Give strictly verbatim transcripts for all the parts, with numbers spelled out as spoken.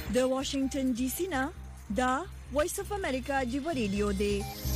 د واشنگټن ډي سي نه دا وایس اف امریکا دی ریډیو دی.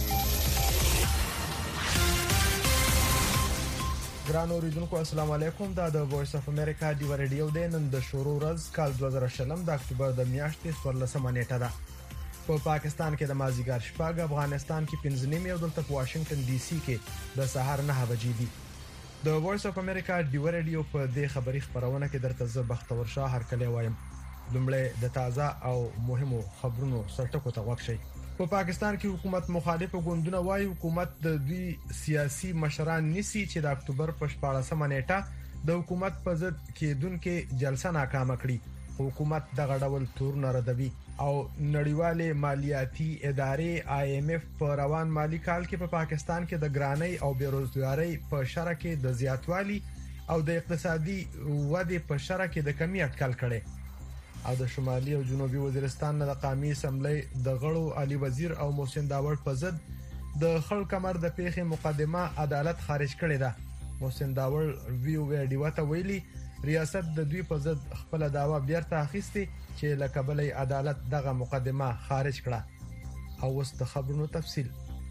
ګران اوریدونکو السلام علیکم. دا د وایس اف امریکا دی ریډیو دی. نن د شروع ورځ کال دوه زره شلم د اکتوبر د میاشتې څوارلسمه نیټه ده. په پاکستان کې د مازیګر شپږ، افغانستان کې پنځه نیمه او دلته په واشنگټن ډي سي کې د سهار نه بجې دي. د وایس اف امریکا دی ریډیو په دې خبري خبرونه کې درته زه بختور شاه هرکلی وایم. لومړی د تازه او مهمو خبرونو سرټکو ته وښی. په پاکستان کې حکومت مخالف ګوندونه وايي حکومت د دوی سیاسي مشران نسی چې د اکتوبر په شپاړسمه نیټه د حکومت په ضد کېدونکو جلسه ناکامه کړي. حکومت دغه ډول تورونه ردوي او نړیواله مالیاتي ادارې آی ایم اف په روان مالی کال کې په پاکستان کې د ګرانۍ او بیروزګارۍ په شرح کې د زیاتوالي او د اقتصادي ودې په شرح کې د کمی اټکل کړي. او د شمالي او جنوبي وزیرستان د قومي اسمبلی د غړو علي وزیر او محسن داور په ضد د خړ کمر د پیښې مقدمه عدالت خارج کړې ده. محسن داور ویو ویډیو ته ویلي ریاست د دوی په ضد خپل داوا بیرته اخیستي چې لکبلې عدالت دغه مقدمه خارج کړه. او وست خبرونو تفصیل.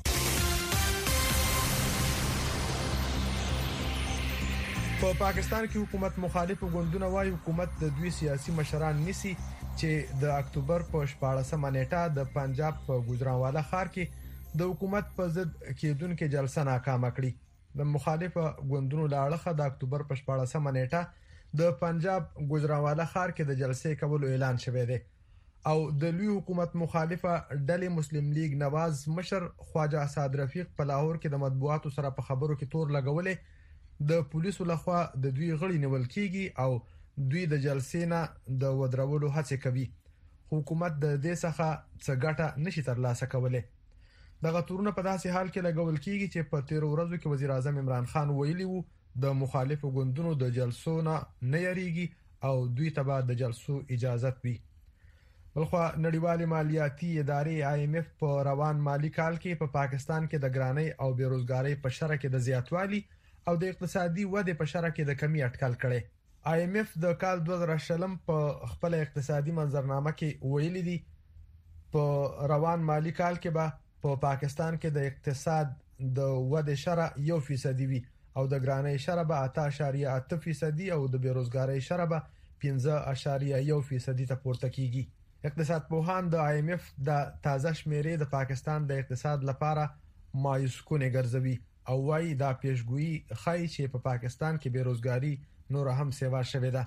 په پاکستان کې حکومت مخالف ګوندونه وايي حکومت د دوی سیاسي مشران نسی چې د اکتوبر په شپاړسمه نیټه د پنجاب په ګوجرانواله ښار کې د حکومت په ضد کېدونکو جلسه ناکامه کړي. د مخالف ګوندونو لاړه د اکتوبر په شپاړسمه نیټه د پنجاب ګوجرانواله ښار کې د جلسې کولو اعلان شوی دی او د لوی حکومت مخالفه ډلې مسلم لیگ نواز مشر خواجه اسد رفیق په لاهور کې د مطبوعاتو سره په خبرو کې تور لګولې د پولیسو لخوا د دوی غړي نیول کیږي او دوی د جلسې نه د ودرولو هڅه کوي. حکومت د دې څخه څه ګټه نشي ترلاسه کولای. دغه تورونه په داسې حال کې لګول کیږي چې په تیر ورځو کې وزیر اعظم عمران خان ویلي وو د مخالفو ګوندونو د جلسو نه نه یریږي او دوی ته د جلسو اجازه وي. بلخو نړیوالې مالیاتي ادارې آی ایم اف په روان مالی کال کې په پاکستان کې د ګرانۍ او بیروزګارۍ په شرح کې د زیاتوالي او د اقتصادي ودې په شرح کې د کمی اټکل کړي. آی ایم اف د کال دوه زره شلم په خپل اقتصادي منظرنامه کې ویلي دي په روان مالی کال کې به په پا پاکستان کې د اقتصاد د ودې شرح یو فیصدي وي او د ګرانۍ شرح به اته اعشاریه اته فیصدي او د بیروزګارۍ شرح به پنځه اعشاریه یو فیصدي ته پورته کیږي. اقتصاد پوهان د آی ایم اف د تازه شمیرې د پاکستان د اقتصاد لپاره مایوس کونې ګرځوي او وايي دا پیشګویي خای چې په پا پاکستان کې بیروزګاری نور هم سیوا شوې ده.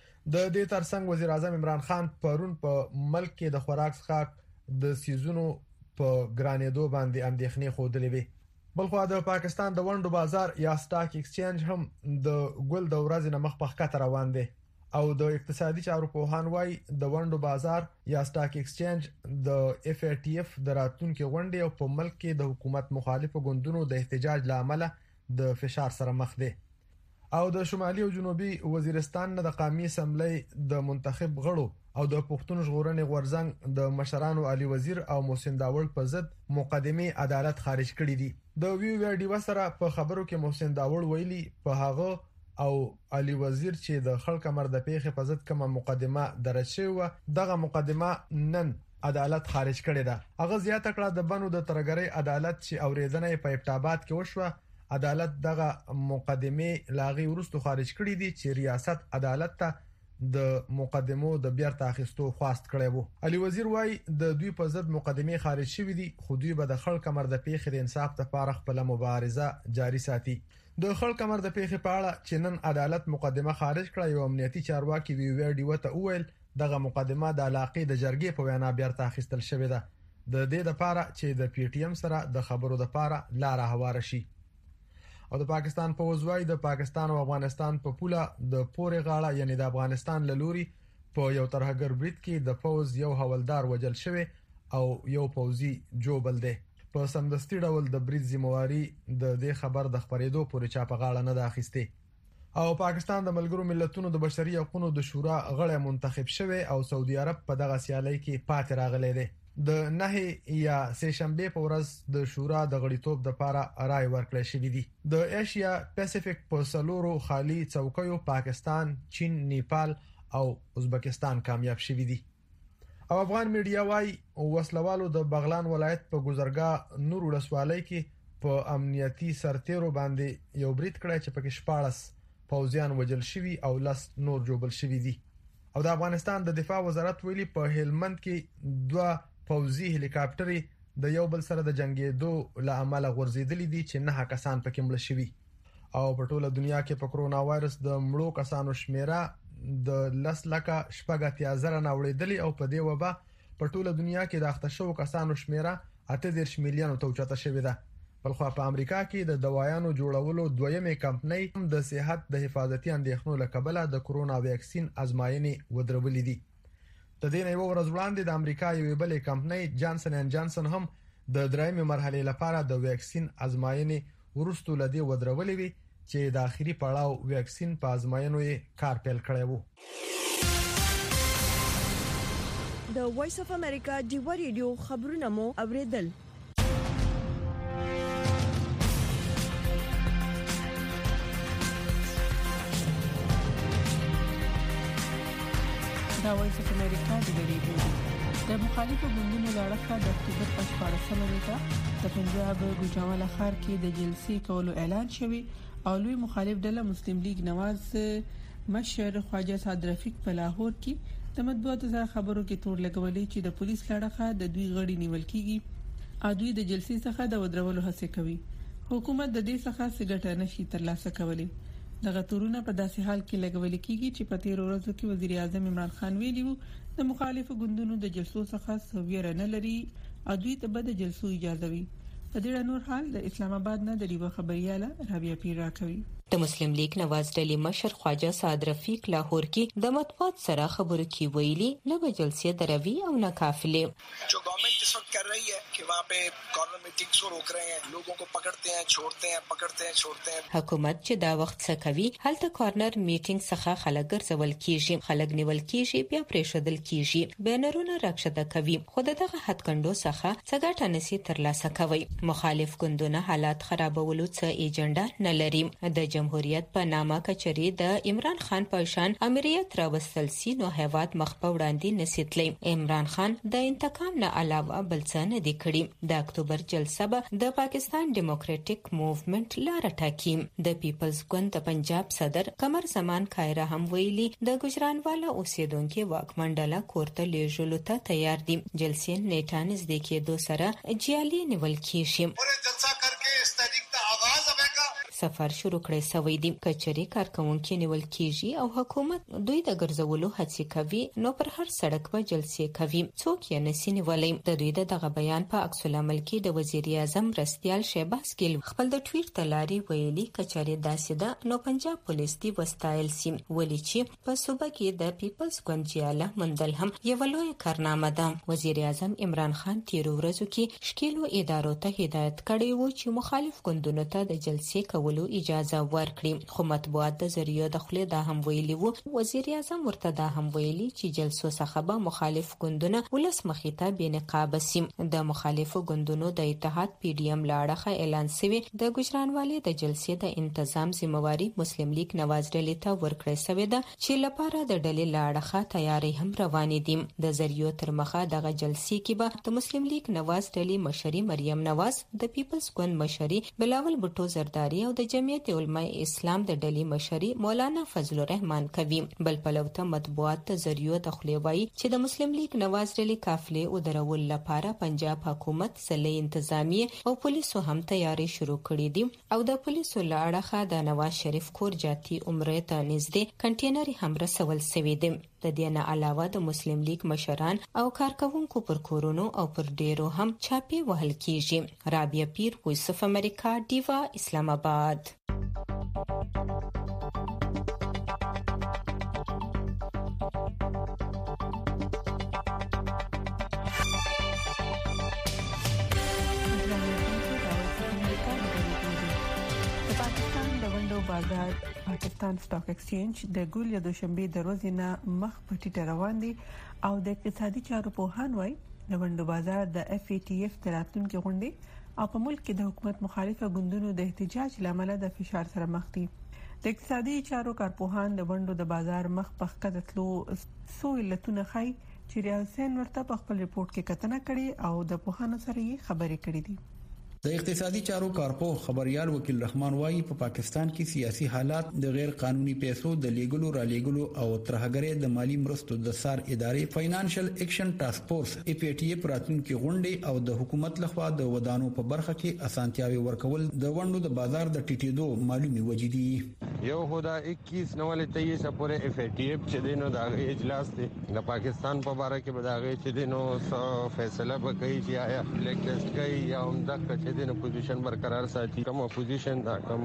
د دې ترڅنګ وزیر اعظم عمران خان پرون په ملک کې د خوراک څخه د سیزونو په ګرانېدو باندې اندېښنې خوده وي. بلخو د پاکستان د وندو بازار یا سٹاک ایکسچینج هم د ګل د ورځې نه مخ په خطر روان دی او د اقتصادي چارو په هانوای د وندو بازار یا سٹاک ایکسچینج د اف ای ټی اف د راتلونکو غونډې او په ملک کې د حکومت مخالفو ګوندونو د احتجاج لامل د فشار سره مخ دي. او د شمالي او جنوبي وزیرستان نه د قومي اسمبلی د منتخب غړو او د پښتون ژغورنې غورځنګ د مشرانو علي وزیر او محسن داور په ضد مقدمه عدالت خارج کړې دي. د وی ویډیو سره په خبرو کې محسن داور ویلي په هغه او علي وزیر چې د خړ کمر د پیښې په ضد کومه مقدمه درج شوی دغه مقدمه نن عدالت خارج کړې ده. هغه زیاته کړه د بنو د ترګری عدالت چې اوریدنه په ابټاباد کې وشوه عدالت دغه مقدمه لاغي ورستو خارج کړې دي چې ریاست عدالت ته د مقدمو د بیرته اخیستو خواست کړی وو. علي وزیر وايي د دوی په ضد مقدمه خارج شوې دي خو دوی به د خړ کمر د پیښې د انصاف لپاره خپل مبارزه جاري ساتي. د خړ کمر د پیښې په اړه چې نن عدالت مقدمه خارج کړه یو امنیتي چارواکي وی ویډیو ته وویل دغه مقدمه د علاقې د جرګې په وینا بیرته اخیستل شوې ده د دې لپاره چې د پی ټی ایم سره د خبرو لپاره لار هواره شي. او د پاکستان په وزوای د پاکستان او افغانستان په پوله د پورې غاړه یعنی د افغانستان لوري په یو ترهګر برید کې د فوز یو حوالدار وجل شوی او یو پوزي جوبل دی. په سمدستي ډول د برید ذمہواری د دې خبر د خبرېدو پورې چا په غاړه نه داخسته. او پاکستان د ملګرو ملتونو د بشري حقوقو د شورا غړی منتخب شوی او سعودي عرب په دغه سیالي کې پاتې راغلی دی. د نه یا سه شنبه په ورځ د شورا د غړیتوب د لپاره رائے ورکړل شوې دي. د ایشیا پیسفیک په سلورو خالي څوکیو پاکستان، چین، نیپال او ازبکستان کامیاب شوي دي. او افغان میډیا وايي وسلوالو د بغلان ولایت په ګذرګاه نور ولسوالۍ کې په امنیتي سرتیرو باندې یو بریټ کړی چې پکې شپاړس پوځیان وجل شوي او لس نور جوبل شوي دي. او د افغانستان د دفاع وزارت ویلي په هلمند کې دوه پوځي هلیکاپټرې د یو بل سره د جنگیدو له امله غورځېدلې دي چې نه کسان پکې مړ شوي. او په ټوله دنیا کې په کرونا وایرس د مړو کسانو شمیره د لس لکه شپږ اتیا زره ناوړېدلې او په دې وبا په ټوله دنیا کې د اخته شوو کسانو شمیره اته دېرش میلیونو ته اوچته شوې ده. بلخو په امریکا کې د دوايانو جوړولو دویمه کمپنۍ د صحت د حفاظتي اندېښنو له کبله د کرونا ویکسین ازمایښتې ودرولې دي. د دې نه یو ورځ وړاندې د امریکا یوې بلې کمپنۍ جانسن اینډ جانسن هم د درېمې مرحلې لپاره د ویکسین ازمایښتې ورستو لدی ودرولې وي چې د اخیری پړاو ویکسین په ازمایښتونو یې کار پیل کړی وو. د وایس اف امریکا ډیو ریډیو خبرونه مو اوریدل. دا وایس اف امریکا ډیو ریډیو د مخالفو ګوندونو لړخه د اکتوبر په شپاړسمه نیټه د پنجاب ګوجرانوالا ښار کې د جلسې کولو اعلان شوی او لوی مخالف ډله مسلم لیگ نواز مشر خواجه سعد رفیق په لاهور کې د مطبوعاتو سره خبرو کې تور لګولې چې د پولیس لړخه د دوی غړي نیول کیږي او دوی د جلسې څخه د ودرولو هڅه کوي. حکومت د دې څخه سګټه نشي ترلاسه کولی. دغه تورونه په داسې حال کې لګول کیږي چې په تیر ورځو کې وزیر اعظم عمران خان ویلي وو د مخالفو ګوندونو د جلسو څخه سویره نه لري او دوی ته به د جلسو اجازه وي. په دې نور حال د اسلام آباد نه د ډیوه خبرياله رابعه پیر راکوي. د مسلم لیگ نواز ډلې مشر خواجه سعد رفیق لاهور کې د مطبوعات سره خبرو کې ویلي نه به جلسې دروي او نه قافلې. जो गवर्नमेंट इस वक्त कर रही है कि वहाँ पे कॉर्नर मीटिंग्स को रोक रहे हैं, लोगों को पकड़ते हैं छोड़ते हैं पकड़ते हैं छोड़ते हैं. حکومت چې دا وخت څه کوي هلته کارنر میټینګ څخه خلک ګرځول کیږي، خلک نیول کیږي، بیا پریښودل کیږي، بینرونه راکښته کوي، خو دغه حد کندو څخه څه ګټه نشي ترلاسه کوي. مخالف ګوندونه حالات خرابولو څه ایجنډا نه لري. د جمهوریت په نامه کچري د عمران خان په شان امریت راوستل سي نو هیواد مخ په وړاندې نسیتلی. عمران خان د انتقام نه علاوه بل څه نه دی کړی. د اکتوبر جلسه به د پاکستان ډیموکراټک موومېنټ لار ټاکي. د پیپلز ګوند د پنجاب صدر قمر زمان کایره هم ویلي د ګجرانوالا اوسیدونکو واکمنډله کوړه لیږلو ته تیار دي. جلسې نیټه نږدې کېدو سره جیالي نیول کیږي. سفر شروع کړی سوی دی. کچري کارکونکو نیول کیږي او حکومت دوی د ګرځولو هڅه کوي نو پر هر سړک په جلسې کوي. څوک یې نسی نیولای. د دوی دغه بیان په عکس العمل کې د وزیر اعظم رستیال شهباز ګیل خپل د ټویټ تلاري ویلي کچري داسې ده نو پنجاب پولیس دی وستایل سي ولی چې په صوبه کې د پیپلز ګوندیاله مندل هم یو لوی کارنامه ده. وزیر اعظم عمران خان تیر ورځو کې شکیلو ادارو ته هدایت کړی و چې مخالف ګوندونو ته د جلسې کولو اجازه ورکړي. خو مطبوعات د ذریعہ د خپل د هم ویلي وو وزیر اعظم ورته دا هم ویلي چې جلسو څخه به مخالف ګوندونه ولس مخې ته بې نقاب سي. د مخالفو ګوندونو د اتحاد پی ډی ایم لاړه اعلان شوی د ګجرانوالي د جلسې د تنظیم ذمہواری مسلم لیگ نواز ډلې ته ورکړی شوی ده چې لپاره د ډلې لاړه تیاری هم روان دي. د ذریعہ تر مخه دغه جلسې کې به د مسلم لیگ نواز ډلې مشري مریم نواز، د پیپلز ګوند مشري بلاول بوټو زرداری او د جمعیت علماء اسلام د ډلې مشري مولانا فضل الرحمن کوي. بل پلوته مطبوعات ته ذریعہ د خلیوای چې د مسلم لیگ نواز ډلې قافلې او درول لپاره پنجاب حکومت سلې انتظامی او پولیسو هم تیاری شروع کړې دي او د پولیسو لاړه د نواز شریف کور جاتی عمره ته نږدې کنټینر هم رسول شوی دی. د دې نه علاوه د مسلم لیگ مشران او کارکونکو پر کورونو او پر ډیرو هم چاپی وهل کیږي. رابعه پیر، وایس اف امریکا، ډیوا، اسلام آباد. بازار پاکستان سټاک ایکسچینج د ګول یا دوشنبه د ورځې نه مخ په ټیټه روان دي او د اقتصادي چارو په هان وای د وندو بازار د اف ای ټی اف تراتلونکو غونډې او په ملک کې د حکومت مخالفه ګوندونو د احتجاج لامل د فشار سره مخ دي. د اقتصادي چارو کارپوهان د وندو د بازار مخ په ښکته تلو سو علتونه خای چې ریاض ورته په خپل ریپورت کې کتنه کړې او د پوهانو سره یې خبرې کړې دي. د اقتصادي چارو کارپوه خبريال وکیل رحمان وایي په پا پاکستان کې سیاسي حالات د غیر قانوني پیسو د لیګلو را لیګلو او ترهګرۍ د مالی مرستو د سار ادارې فاینانشل اکشن ټاسک فورس ای پی ټی ای پراتونکو غونډې او د حکومت لخوا د ودانو په برخه کې اسانتیاوي ورکول د وندو د بازار د ټیټېدو معلومي وجې دي. یو خدا اکیس نو له تیئیس پورې اف ای ټی ای چې دینو د اجلاس دی د پاکستان په اړه کې بداغه چې دینو فیصله وکړي چې آیا بلیک ټیسټ کوي یا هم د دینه پوزیشن برقرار ساتي. کوم اپوزیشن دا کوم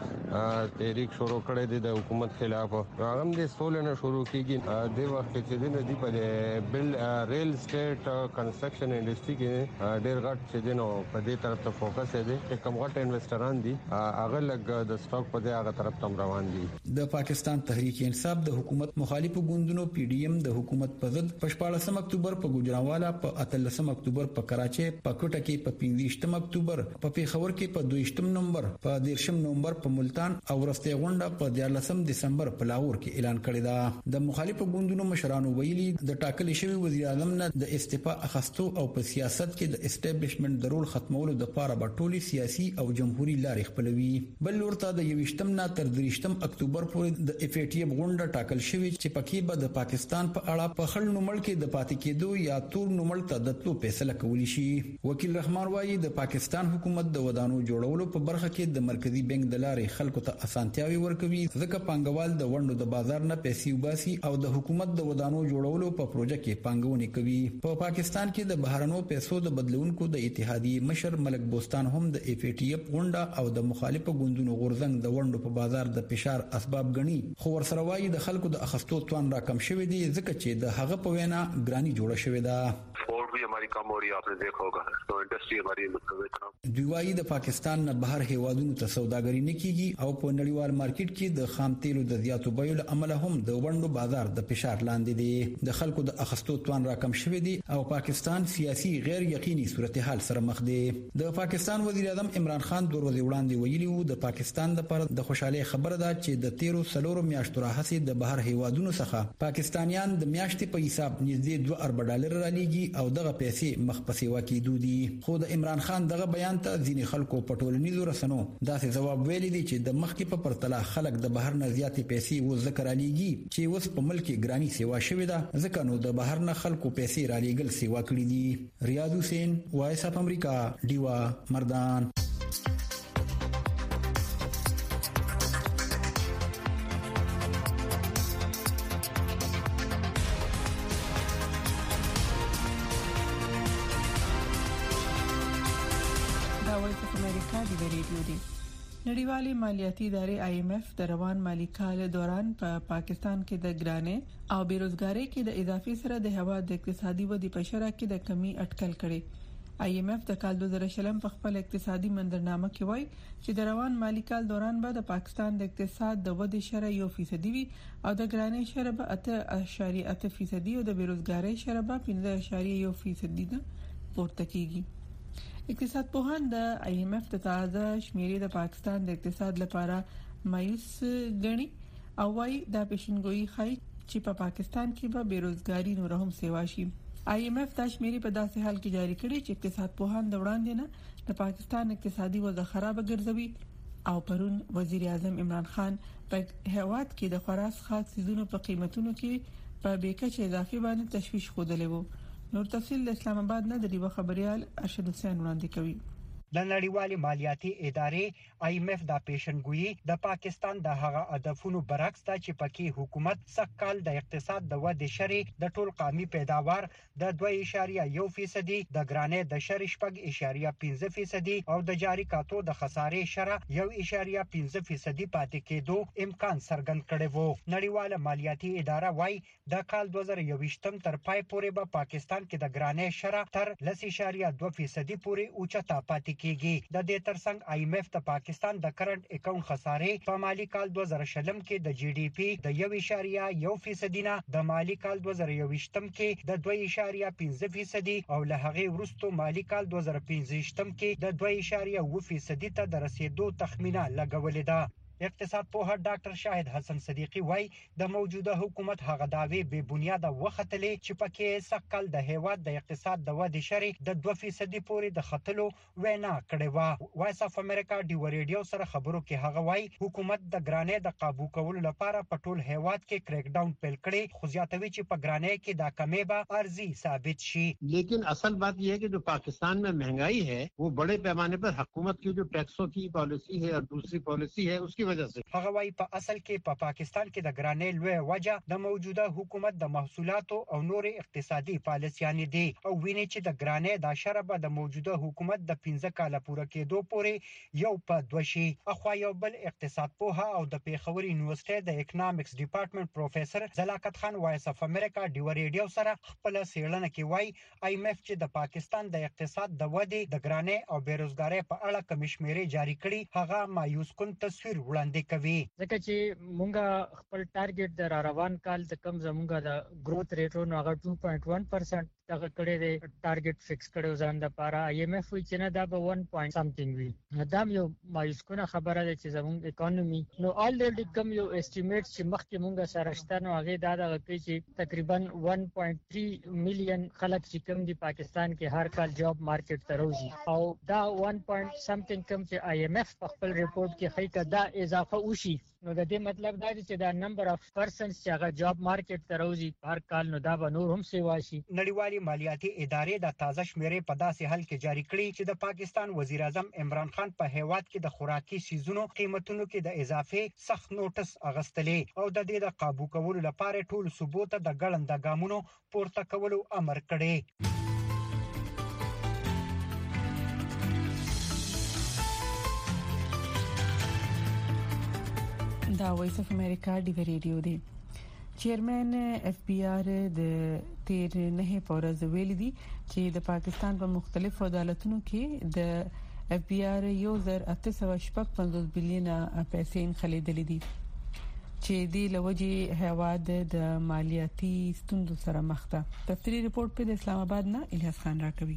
تحریک شروع کړي دي د حکومت خلاف هغه د سولنه شروع کیږي د وخت چې دینه دی په بل ریل سټیټ کنسټرکشن انډستری کې ډېر غټ چې دینو په دې طرف ته فوکس دی چې کوم غټ انویسټران دي هغه لګ د سټاک په دې هغه طرف ته روان دي. د پاکستان تحریک انصاف د حکومت مخالفو ګوندونو پی ډی ایم د حکومت په ضد په شپاړسم اکتوبر په ګوجرانوالا په اتلسم اکتوبر په کراچۍ په کوټه کې په پنځه اکتوبر په پیښور کې په دویشتم نومبر په دیرشم نومبر په ملتان او ورسته غونډه په دیارلسم دسمبر په لاهور کې اعلان کړی دا. د مخالفو ګوندونو مشرانو ویلي د ټاکل شوی وزیر اعظم نه د استعفا اخستو او په سیاست کې د اسټابلیشمنت د رول ختمولو د لپاره به ټولي سیاسي او جمهوریت لارې خپلوي. بل ورته د یوشتم نه تر دریشتم اکتوبر پورې د اف ای ټی ای غونډه ټاکل شوی چې پکې به د پاکستان په اړه په خل نومل کې د پاتې کېدو یا تور نومل ته د تلو فیصله کولی شي. وکیل رحمان وایي د پاکستان حکومت د ودانو جوړولو په برخه کې د مرکزی بانک د لارې خلکو ته اسانتیاوي ورکوي ځکه پانګوال د وندو د بازار نه پیسې وباسي او د حکومت د ودانو جوړولو په پروژه کې پانګونه کوي. په پا پاکستان کې د بهرنو پیسو د بدلونکو د اتحادیې مشر ملک بوستان هم د اف ای ټی ای غونډه او د مخالفو ګوندونو غورځنګ د وندو په بازار د فشار اسباب غني خو ورسره وایي د خلکو د اخستو توان راکم شوی دی ځکه چې د هغه په وینا ګرانی جوړه شوی ده. भी हमारी कम हो रही है, आपने देखा होगा, तो इंडस्ट्री हमारी دوی وايي د پاکستان نه بهر هیوادونو ته سوداګري نه کیږي او په نړیوال مارکیټ کې د خام تیلو د زیاتو بیو له امله هم د وندو بازار د فشار لاندې دی. د خلکو د اخستو توان راکم شوی دی او پاکستان سیاسي غیر یقیني صورتحال سره مخ دی. د پاکستان وزیر اعظم عمران خان دوه ورځې وړاندې ویلي وو د پاکستان لپاره د خوشحالي خبره ده چې د تیرو سلورو میاشتو راهیسې د بهر هیوادونو څخه پاکستانیان د میاشتې په حساب نږدې دوه اربع ډالر را لېږي او دغه پیسې مخ په سیوا کېدو دي. خو د عمران خان دغه بیان ته ځینې خلکو په ټولنیزو رسنو داسې ځواب ویلی دی چې د مخکې په پرتله خلک د بهر نه زیاتې پیسې و ذکر علیږي چې اوس په ملک کې ګرانی سیوا شوې ده ځکه نو د بهر نه خلکو پیسې را لېږل سیوا کړي دي. ریاض حسین وایس اف امریکا ډیوا مردان. نړیوالې مالیاتي ادارې آی ایم ایف د روان مالی کال دوران په پا پاکستان کې د ګرانې او بیروزګاری کې د اضافي سره د هواد د اقتصادي ودې په شرح کې د کمی اټکل کړي. آی ایم ایف د کال دوه زره شلم په خپل اقتصادي منظرنامه کې وایي چې د روان مالی کال دوران به د پاکستان د اقتصاد د ودې شرح یو فیصدي وي او د ګرانې شرح به اته اعشاریه اته فیصدي او د بیروزګاری شرح به پنځه اعشاریه یو فیصدي پورته کیږي. اقتصاد پوهان د آی ایم ایف د تازه شمیرې د پاکستان د اقتصاد لپاره مایوس غني او وايي دا پیشنګوئی ښيي چې په پا پاکستان کې به بیروزګاری نور هم سیوا شي. آی ایم ایف دا شمیرې په داسې حال کې جاری کړي چې اقتصاد پوهان د وړاندې نه د پاکستان اقتصادي وضع خراب ګرځوي او پرون وزیر اعظم عمران خان په هواد کې د خوراک خاص سيزونو په قیمتونو کې په بیکچ اضافي باندې تشویش خوده وو. نور تفصیل د اسلام آباد نه د ریو خبريال ارشد حسین وړاندې کوي. د نړیوالې مالیاتي ادارې آی ایم ایف دا پیشنګوئی د پاکستان د هغه هدفونو برعکس ده چې پکې حکومت سقال د اقتصاد د ودې شرې د ټول قومي پیداوار د دوه اعشاریه یو فیصدي د ګرانې د شرې شپږ اعشاریه پنځه فیصدي او د جاری کاتو د خسارې شرح یو اعشاریه پنځه فیصدي پاتې کېدو امکان څرګند کړی وو. نړیواله مالیاتي اداره وايي د کال دوه زره یوویشتم تر پای پورې به پاکستان کې د ګرانې شرح تر لس اعشاریه دوه فیصدي پورې اوچته پاتې کیږي. د دې ترڅنګ آی ایم ایف د پاکستان د کرنٹ اکاونټ خسارې په مالی کال دوه زره شلم کې د جی ډی پی د یو اعشاریه یو فیصدي نه د مالی کال دوه زره یوویشتم کې د دوه اعشاریه پنځه فیصدي او له هغې وروسته مالی کال دوه زره پنځه ویشتم کې د دوه اعشاریه اوه فیصدي ته د رسیدو تخمینه لګولې ده. اقتصاد پوه ډاکټر شاهد حسن صدیقي وایي د موجوده حکومت هغه داوی به بنیاد وختلې چې پکې سقل د هیواد د اقتصاد د ودې شری د دوه فیصد پورې د خطلو وینا کړې و. وایس اف امریکا دی ریډیو سره خبرو کې هغه وایي حکومت د ګرانۍ د قابو کولو لپاره په ټول هیواد کې کریک ډاون پیل کړي، خو زیاتوي چې په ګرانۍ کې دا کمی به ارزي ثابت شي. लेकिन असल बात यह है कि जो पाकिस्तान में महंगाई है वो बड़े पैमाने पर हुकूमत की जो टैक्सों की पॉलिसी है और दूसरी पॉलिसी है उसकी वजह से. هغه وايي په اصل کې په پاکستان کې د ګرانۍ لوی وجه د موجوده حکومت د محصولاتو او نور اقتصادي پالیسیانې دي او ویني چې د ګرانۍ د شربه د موجوده حکومت د پنځه کاله پوره کېدو پورې یو په دوه شي. اخوا یو بل اقتصاد پوها او د پیښور یونیورسيټي د اکونومکس ډپارټمنټ پروفیسور زلاکت خان وایس اف امریکا دی ریډیو سره خپل سیړنه کې وایي آی ایم اف چې د پاکستان د اقتصاد د ودې د ګرانۍ او بیروزګارۍ په اړه کمشمیري جاری کړي هغه مایوس کن تصویر وړاندې کوي. ځکه چې مونږه خپل ټارګټ د روان کال د کم زمونږه د گروث ریټونو هغه دوه پوینټ واحد پرسنټ دغه کړي دی ټارګټ فکس کړو ځان د لپاره. آی ایم اف وی چې نه دا به one point something وي. دا یو مایوس کن خبره ده چې زمونږ اکانومي نو الریډي کم یو اسټیمیټ چې مخکې مونږه سره شته نو هغه دا د کوي چې تقریبا one point three میلیون خلک چې کم دي پاکستان کې هر کال جاب مارکیټ ته راوځي او دا one point something کم چې آی ایم اف په خپل ریپورت کې ښیي کدا اضافه وشي نو د دې مطلب دا دی چې دا نمبر اف پرسنټس چې هغه جاب مارکیټ ته راوځي هر کال نو دا به نور هم سیوا شي. نړیوالې مالیاتي ادارې د تازه شمیرې په داسې حال کې جاری کړي چې د پاکستان وزیر اعظم عمران خان په هیواد کې د خوراکي سیزونو قیمتونو کې د اضافه سخت نوټس اغستلې او د دې د قابو کولو لپاره ټول ثبوت د ګړند ګامونو پورته کولو امر کړي. دا وایس اف امریکا دی ریډیو دی. چیرمن اف بی آر د تیر نه پورز ویل دي چې د پاکستان په مختلفو عدالتونو کې د اف بی آر یو زر اته سو شپږ پنځوس بلین پیسې خلیدلې دي چې د لوجي هواد د مالیاتي ستوندو سره مخ ده. تفصیلی رپورت په اسلام آباد نه الیاس خان راکوي.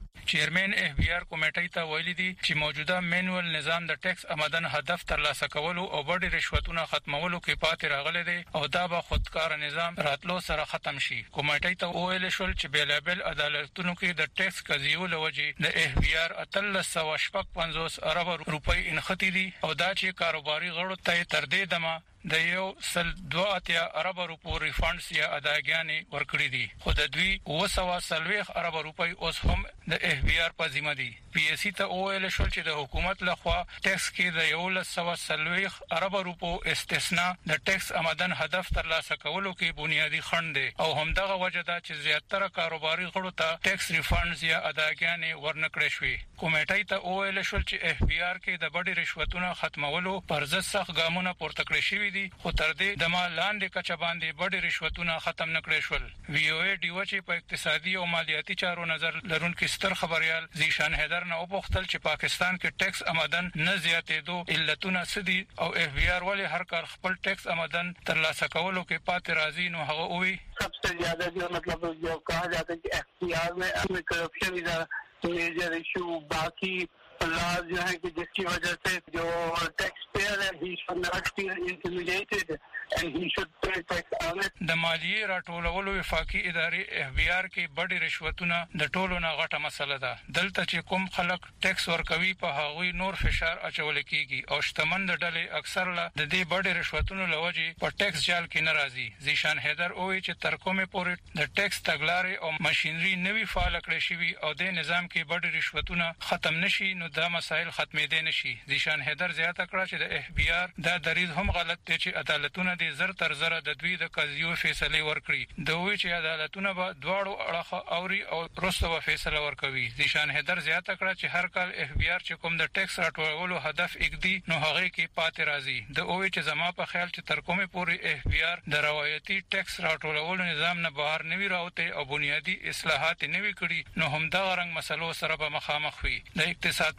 چیرمن اف بی آر کمیټې ته ویلي دي چې موجوده مینوال نظام د ټیکس آمدن هدف ترلاسه کولو او بډې رشوتونه ختمولو کې پاتې راغلي دي او دا به خودکار نظام راتلو سره ختم شي. کمیټې ته ویل شول چې بیلابل عدالتونو کې د ټیکس قضیو لوجي د اف بی آر اتلس سو شپږ پنځوس ارب روپۍ انختی دي او دا چې کاروباري غړو ته تر دې دمه د یو سل دوه اتیا ارب روپو ریفاندز یا اداګانې ورکړي دي خو د دوی اوه سوه څلوېښت ارب روپۍ اوس هم د اف بی آر په ذمه دي. پی ایس سی ته وویل شول چې د حکومت لخوا ټیکس کې د یولس سوه څلوېښت ارب روپو استثنا د ټیکس آمدن هدف ترلاسه کولو کې بنیادی خنډ دی او همدغه وجه ده چې زیاتره کاروباري غړو ته ټیکس ریفاندز یا اداګانې ورنکړې شوې. کمیټې ته وویل شول چې اف بی آر کې د بډې رشوتونو ختمولو پر ضد سخت ګامونه پورته کړي شوي دي خو تر دې د ما لاندې کچه باندې بډې رشوتونه ختم نکړې شول. وی او ای ډیو چې په اقتصادي او مالیاتي چارو نظر لرونکي ستر خبريال زیشان حیدر نه وپوښتل چې پاکستان کې ټیکس آمدن نه زیاتېدو علتونه څه دي او اف بی آر ولې هر کال خپل ټیکس آمدن ترلاسه کولو کې پاتې راځي. نو هغه وی सबसे ज्यादा जो मतलब जो कहा जाता है कि एफ बी आर में corruption is a major issue. बाकी लाज जो है कि जिसकी वजह से जो टैक्स पेयर है he should not feel intimidated and he should pay tax on it. د مالیې راټولولو وفاقي ادارې اف بی آر کې بډې رشوتونه د ټولو نه غټه مسله ده. دلته چې کوم خلک ټیکس ورکوي په هغوی نور فشار اچول کیږي او شتمن د ډلې اکثر له د دې بډې رشوتونو لوجي په ټیکس جال کې ناراضي. زیشان حیدر اووی چې تر کومه پورې د ټیکس تګلارې او ماشينري نوي فعال کړی شي او د نظام کې بډې رشوتونه ختم نشي نو دا مسایل ختمېدې نشي. زیشان حیدر زیاته کړه چې د اف بی آر دا دریض هم غلط دی چې عدالتونه د زر تر زر د دوی د قضیو فیصله ورکړي. دوی چې عدالتونه به دواړو اړخ اوري او وروسته فیصله ورکوي. زیشان حیدر زیاته کړه چې هر کال اف بی آر چې کوم د ټیکس راټولولو هدف اګدي نو هغه کې پاتې راځي. د اووی چې زما په خیال چې تر کومه پورې اف بی آر د روایتي ټیکس راټولولو نظام نه بهر نوي راوته او بنیادی اصلاحات نوي کړي نو هم دا رنګ مسلو سره به مخامخ وي. د اقتصاد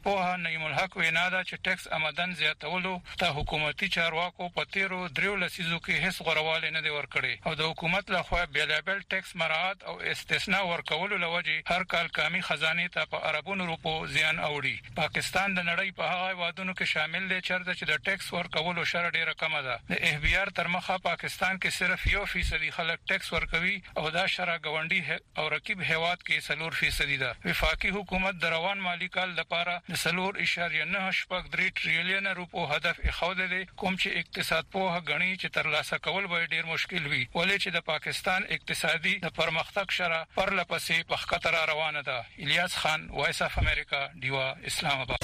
سیاستپوه نعیم الحق وینا ده چې ټیکس آمدن زیاتولو ته حکومتي چارواکو په تیرو دریو لسیزو کې هیڅ غوړوالی نه دی ورکړی او د حکومت لخوا بیلابل ټیکس مراعات او استثناء ورکولو لوجې هر کال کامي خزانه ته په اربونو روپو زیان اوړي. پاکستان د نړۍ په هغه هیوادونو کې شامل دی چېرته چې د ټیکس ورکولو شرط ډیره کمه ده. د اف بي ار تر مخه پاکستان کې صرف یو فیصدي خلک ټیکس ورکوي او دا شرع غونډي او رقیب هیواد کې څلور فیصدي ده. وفاقي حکومت د روان مالی کال لپاره د څلور اشاریه نه شپږ درې ټریلیون روپو هدف اخوده دي کوم چې اقتصاد په غني چې ترلاسه کول به ډیر مشکل وي ولې چې د پاکستان اقتصادي د پرمختګ شرح پر لپسې په خطر روانه ده. الیاس خان، وایس اف امریکا، دیوا، اسلام آباد.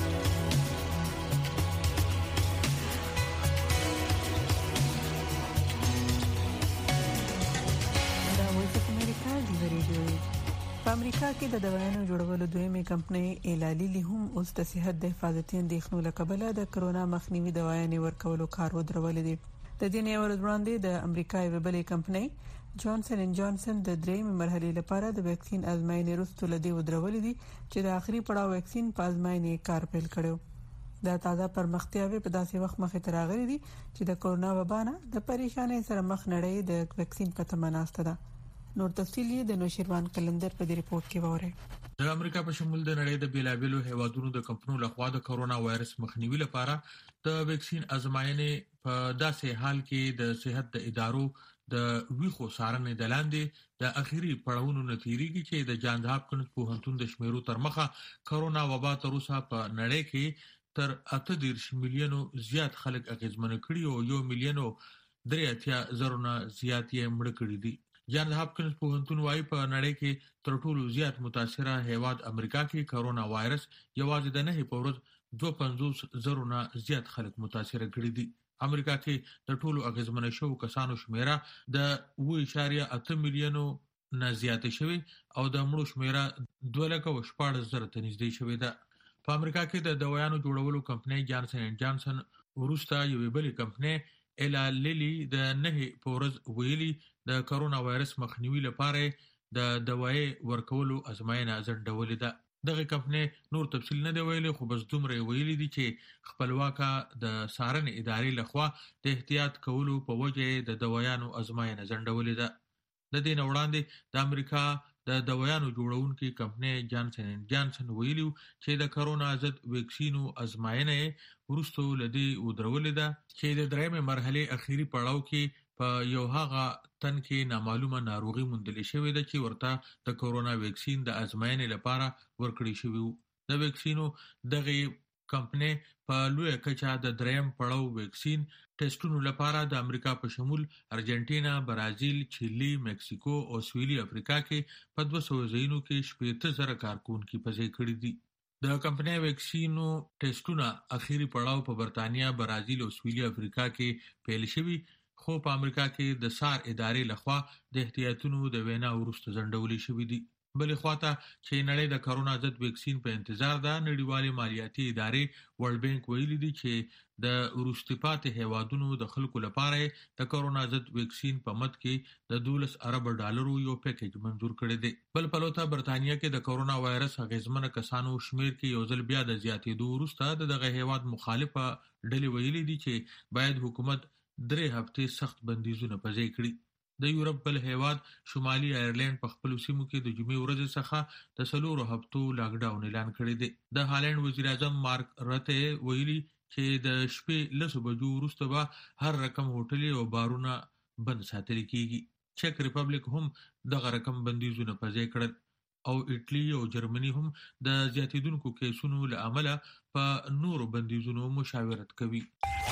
په امریکا کې د دوايانو جوړولو دویمه کمپنۍ ایلالي لی هم اوس د صحت د حفاظتي اندېښنو لکبله د کرونا مخنیوي دوايانې ورکولو کار ودرولې دي. د دې نه ورځ وړاندې د امریکا یو بلې کمپنۍ جانسن اینڈ جانسن د درېمې مرحلې لپاره د ویکسین ازموینې وروسته لدی ودرولې دي چې د آخري پړاو ویکسین په ازموینې کار پیل کړو. دا تازه پرمختیاوي په داسې وخت مخې ته راغلي دي چې د کرونا وبا نه د پریشانۍ سره مخ نړۍ د ویکسین په تمه ناسته ده. نور تفصیل یې د نوشیروان کلندر په دې ریپورت کې وره. د امریکا په شمول د نړۍ د بیلابلو هیوادونو د کمپنیو لخوا د کرونا وایرس مخنیوي لپاره د ویکسین ازموینې په داسې حال کې د صحت د ادارو د ویخو سارنې د لاندې د اخیری پړاوونو نتیریږي چې د جانز هاپکنز پوهنتون د شمیرو تر مخه کرونا وبا تر اوسه په نړۍ کې تر اته دېرش میلیونو زیات خلک اغیزمن کړي او یو میلیونو درې اتیا زرونه زیات یې مړ کړي دي. جانز هاپکنز پوهنتون وايي په نړۍ کې تر ټولو زیات متاثره هیواد امریکا کې کرونا وایرس یوازې د نه په ورځ دوه پنځوس زرونه زیات خلک متاثره کړي دي. امریکا کې د ټولو اغیزمن شوو کسانو شمیره د اوه اشاریه اته میلیونو نه زیات شوی او د مړو شمیره دوه لک او شپږ زره ته نږدې شوی ده. په امریکا کې د دوايانو جوړولو کمپنۍ جانسن اینڈ جانسن ورسته یو بلې کمپنۍ ایلالي د نه پورز ویلي د کرونا وایرس مخنیوي لپاره د دوايي ورکولو ازموینه ځنډولې ده. دغه کمپنۍ نور تفصیل نه دی ویلي خو بس دومره ویلي دي چې خپلواکه د سارن ادارې لخوا د احتیاط کولو په وجه د دوايانو ازموینه ځنډولې ده. د دې نه وړاندې د امریکا د دوايانو جوړونکو کمپنۍ جانسن اینڈ جانسن ویلي چې د کرونا ضد ویکسینو ازموینه ورستو لدی ودرولې ده چې د درېمې مرحله اخیری پړاو کې په یو هغه تن کې نامعلومه ناروغي موندل شوې ده چې ورته د کرونا ویکسین د ازموینې لپاره ورکړی شوی وو. د ویکسینو دغه کمپنۍ په لوی کچا د درېم پړاو ویکسین ټیسټونو لپاره د امریکا په شمول ارجنټینا، برازیل، چیلي، مکسیکو او سویلي افریقا کې په دوه سوه ځایونو کې شپږ زره کارکونکو په ځای کړی دي. د کمپنۍ ویکسینو ټیسټونه اخیری پړاو په برتانیا، برازیل او سویلي افریقا کې پیل شوي خو په امریکا کې د سار ادارې لخوا د احتیاطونو د وینا وروسته ځنډولې شوې دي. بلې خواته چې نړۍ د کرونا ضد ویکسین په انتظار ده، نړیوالې مالیاتي ادارې ورلد بانک ویلي دي چې د وروسته پاتې هیوادونو د خلکو لپاره د کرونا ضد ویکسین په مد کې د دولس ارب ډالرو یو پیکیج منزور کړی دی. بل پلوته برتانیا کې د کرونا وایرس اغیزمن کسانو شمیر کې یو ځل بیا د زیاتېدو وروسته دغه هیواد مخالفه ډلې ویلي دي چې باید حکومت درې هفتې سخت بندیزونه په ځای کړي. د یورپ بل هیواد شمالي آیرلند په خپل سیمو کې د جمعې ورځ څخه د څلورو هفتو لاک ډاون اعلان کړی دی. د هالند وزیر اعظم مارک رته ویلي چې د شپې لسو بجو وروسته به هر رقم هوټل او بارونه بند ساتل کیږي. چک ریپبلیک هم دغه رقم بندیزونه په ځای کړل او ایټلی او جرمني هم د زیاتیدونکو کیسونو له امله په نورو بندیزونو مشاورت کوي.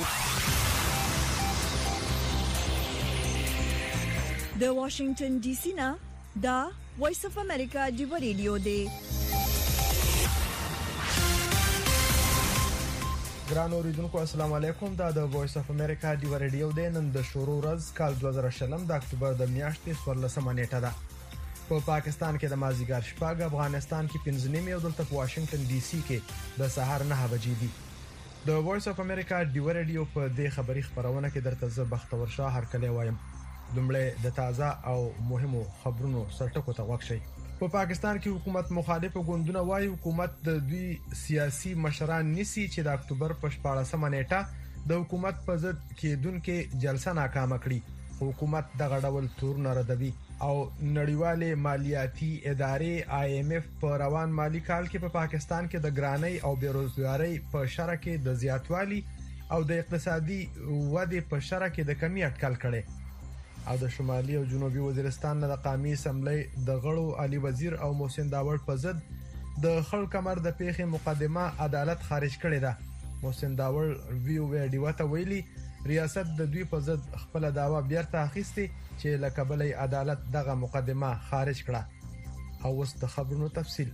د واشنگټن ډي سي نه دا وایس اف امریکا دی ریډیو دی. ګران اوریدونکو السلام علیکم. دا د وایس اف امریکا دی ریډیو دی. نن د شروع ورځ کال دوه زره شلم د اکتوبر د میاشتې څوارلسمه نیټه ده. په پاکستان کې د مازیګر شپږ، افغانستان کې پنځه نیمه او دلته په واشنگټن ډي سي کې د سهار نه بجې دي. د وایس اف امریکا دی ریډیو په دې خبری خبرونه کې درته زه بختور شاه هر کله وایم. دومره د تازه او مهمو خبرونو سرټکو ته وښیي. په پاکستان کې حکومت مخالف ګوندونه وايي حکومت د دوی سیاسي مشران نسی چې د اکتوبر په شپاړسمه نیټه د حکومت په ضد کېدونکو جلسه ناکامه کړي. حکومت دغه ډول تورونه ردوي او نړیواله مالیاتي ادارې آی ایم اف په روان مالی کال کې په پا پاکستان کې د ګرانۍ او بیروزګارۍ په شرح کې د زیاتوالي او د اقتصادي ودې په شرح کې د کمی اټکل کړي. او د شمالي او جنوبي وزیرستان د قومي اسمبلی د غړو علي وزیر او محسن داوړ په ضد د خړ کمر د پیښې مقدمه عدالت خارج کړې ده. محسن داوړ ویو ویډیو ته ویلي ریاست د دوی په ضد خپل داوا بیرته اخیستي چې لکبلې عدالت دغه مقدمه خارج کړه. او اوس د خبرونو تفصیل.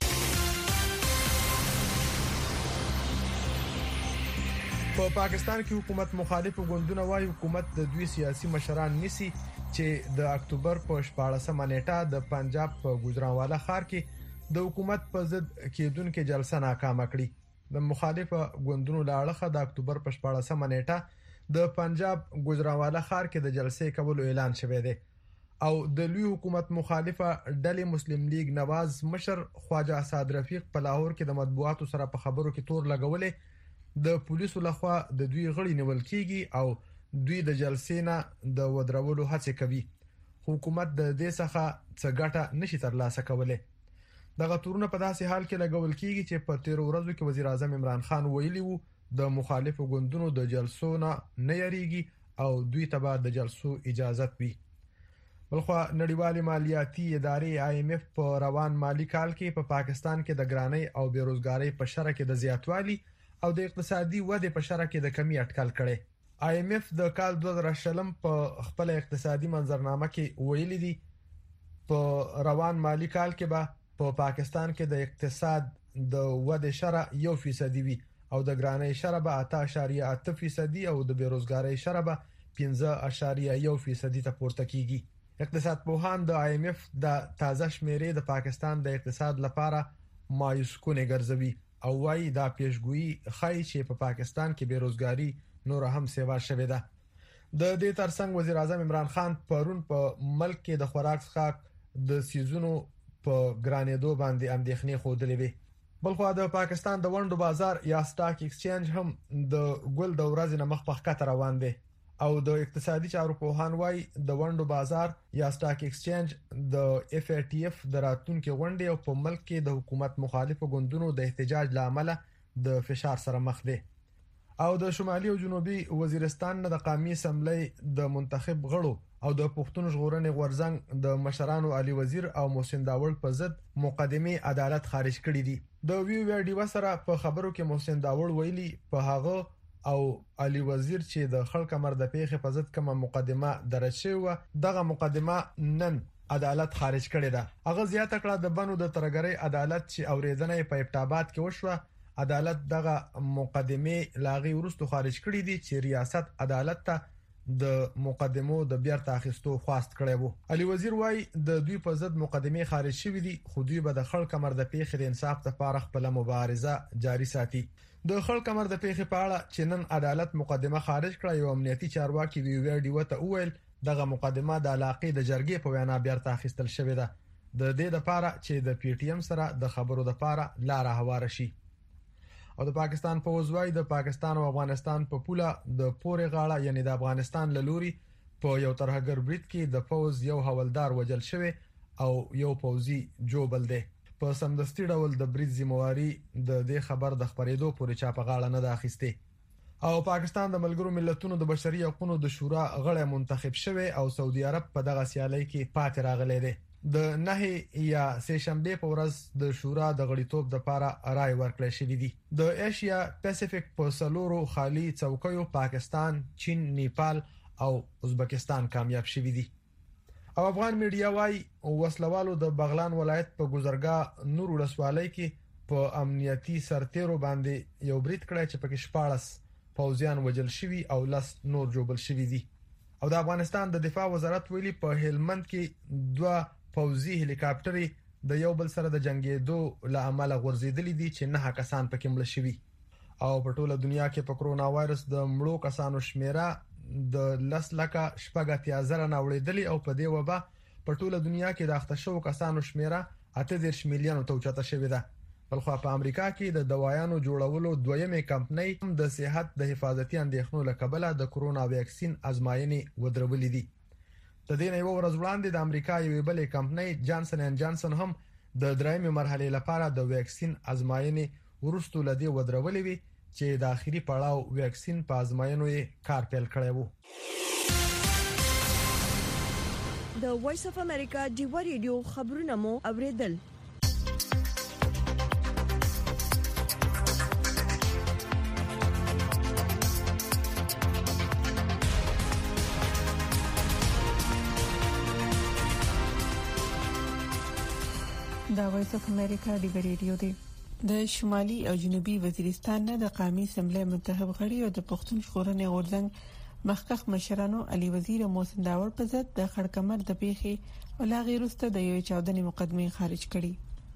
په پاکستان کې حکومت مخالف ګوندونه وايي حکومت د دوی سیاسي مشران نسی چې د اکتوبر په شپاړسمه نیټه د پنجاب په ګوجرانواله ښار کې د حکومت په ضد کېدونکو جلسه ناکامه کړي. د مخالف ګوندونو لاړه د اکتوبر په شپاړسمه نیټه د پنجاب ګوجرانواله ښار کې د جلسې کولو اعلان شوی دی او د لوی حکومت مخالفه ډلې مسلم لیگ نواز مشر خواجه اسد رفیق په لاهور کې د مطبوعاتو سره په خبرو کې تور لګولې د پولیسو لخوا د دوی غړي نیول کیږي او دوی د جلسې نه د ودرولو هڅه کوي. حکومت د دې څخه څه ګټه نشي ترلاسه کولای. دغه تورونه په داسې حال کې لګول کیږي چې په تیر ورځو کې وزیر اعظم عمران خان ویلي وو د مخالفو ګوندونو د جلسو نه نه یریږي او دوی ته د جلسو اجازه وي. بلخو نړیوالې مالیاتي ادارې آی ایم اف په روان مالی کال کې په پا پاکستان کې د ګرانۍ او بیروزګارۍ په شرح کې د زیاتوالي او د اقتصادي ودې په شرح کې د کمی اټکل کړي. آی ایم اف د کال دوه زره شلم په خپل اقتصادي منظرنامه کې ویلي دي په روان مالی کال کې به په پاکستان کې د اقتصاد د ودې شرح یو فیصدي وي او د ګرانۍ شرح به اته اعشاریه اته فیصدي او د بیروزګارۍ شرح به پنځه اعشاریه یو فیصدي ته پورته کیږي. اقتصاد پوهان د آی ایم اف د تازه شمیرې د پاکستان د اقتصاد لپاره مایوس کونې ګرځوي او وايي دا پیشګویي خای چې په پا پاکستان کې بیروزګاری نور هم سیوا شوې ده. د دې ترڅنګ وزیر اعظم عمران خان پرون په ملک کې د خوراک څخه د سیزونو په ګرانېدو باندې اندېښنې خوده لوي. بلخو د پاکستان د وندو بازار یا سٹاک ایکسچینج هم د ګل د ورځې نه مخ په خطر روان دی او د اقتصادي چارو پوهان وايي د وندو بازار یا سٹاک ایکسچینج د اف ای ټی اف د راتلونکو غونډې او په ملک کې د حکومت مخالفو ګوندونو د احتجاج لامل د فشار سره مخ دي او د شمالي او جنوبي وزیرستان نه د قومي اسمبلی د منتخب غړو او د پښتون ژغورنې غورځنګ د مشرانو علي وزیر او محسن داوړ په ضد مقدمه عدالت خارج کړې دي. د ویو ویډیو سره په خبرو کې محسن داوړ ویلي په هغه او علي وزیر چې د خلک کمر د پیښې په ضد کومه مقدمه درج شوی دغه مقدمه نن عدالت خارج کړې ده. هغه زیاته کړه د بنو د ترګری عدالت چې اوریدنه په ابټاباد کې وشوه عدالت دغه مقدمه لاغي ورستو خارج کړې دي چې ریاست عدالت ته د مقدمو د بیرته اخیستو خواست کړی وو. علي وزیر وايي د دوی په ضد مقدمه خارج شوې دي خو دوی به د خلک کمر د پیښې د انصاف لپاره خپل مبارزه جاري ساتي. د خلک کمر د پیښې په اړه چې نن عدالت مقدمه خارج کړه یو امنیتي چارواکي وی ویډیو ته وویل دغه مقدمه د علاقې د جرګې په وینا بیرته اخیستل شوې ده د دې لپاره چې د پی ټی ایم سره د خبرو لپاره لار هواره شي. او د پاکستان فوج وايي د پاکستان او افغانستان په پوله د پورې غاړه یعنی د افغانستان لوري په یو ترهګر برید کې د فوج یو حوالدار وجل شوی او یو پوځي جوبل دی. په سمدستي ډول د برید ذمہواری د دې خبر د خبرېدو پورې چا په غاړه نه داخسته. او پاکستان د ملګرو ملتونو د بشري حقوقو د شورا غړی منتخب شوی او سعودي عرب په دغه سیالي کې پاتې راغلی دی. د نه یا سه شنبه په ورځ د شورا د غړیتوب د لپاره رائے ورکړل شوې دي. د ایشیا پیسفیک په سلورو خالي څوکیو پاکستان، چین، نیپال او ازبکستان کامیاب شوي دي. او افغان میډیا وايي وسلوالو د بغلان ولایت په ګذرګاه نور ولسوالۍ کې په امنیتي سرتیرو باندې یو برید کړی چې پکې شپاړس پوځیان وجل شوي او لس نور جوبل شوي دي. او د افغانستان د دفاع وزارت ویلي په هلمند کې دوه پوځي هلیکاپټرې د یو بل سره د جنگیدو لامل غورځیدلې دي چې نه کسان پکې مړ شوي. او په ټوله دنیا کې په کرونا وایرس د مړو کسانو شمیره د لس لکه شپږ اتیا زره نه وړېدلې او په دې وبا په ټوله دنیا کې د اخته شوو کسانو شمیره اته دېرش میلیونو ته اوچته شوې ده. بلخو په امریکا کې د دوايانو جوړولو دویمه کمپنۍ د صحت د حفاظتي اندېښنو له کبله د کرونا ویکسین ازمایښتې ودرولې دي. د دې نه یو ورځ وړاندې د امریکا یوې بلې کمپنۍ جانسن اینډ جانسن هم د درېمې مرحلې لپاره د ویکسین ازمایښتې ورستو لدی ودرولې وي چې د اخیری پړاو ویکسین په ازمایښتو یې کار پیل کړی وو. د وایس اف امریکا ډیو ریډیو خبرونه مو اوریدل. دا وایس اف امریکا ډیو ریډیو دی. د شمالي او جنوبي وزیرستان نه د قومي اسمبلی منتخب غړي او د پښتون ژغورنې غورځنګ مخکخ مشرانو علي وزیر او محسن داور په ضد د خړکمر د پیښې او لا غیر وروسته د یو چاودنې مقدمه خارج کړي.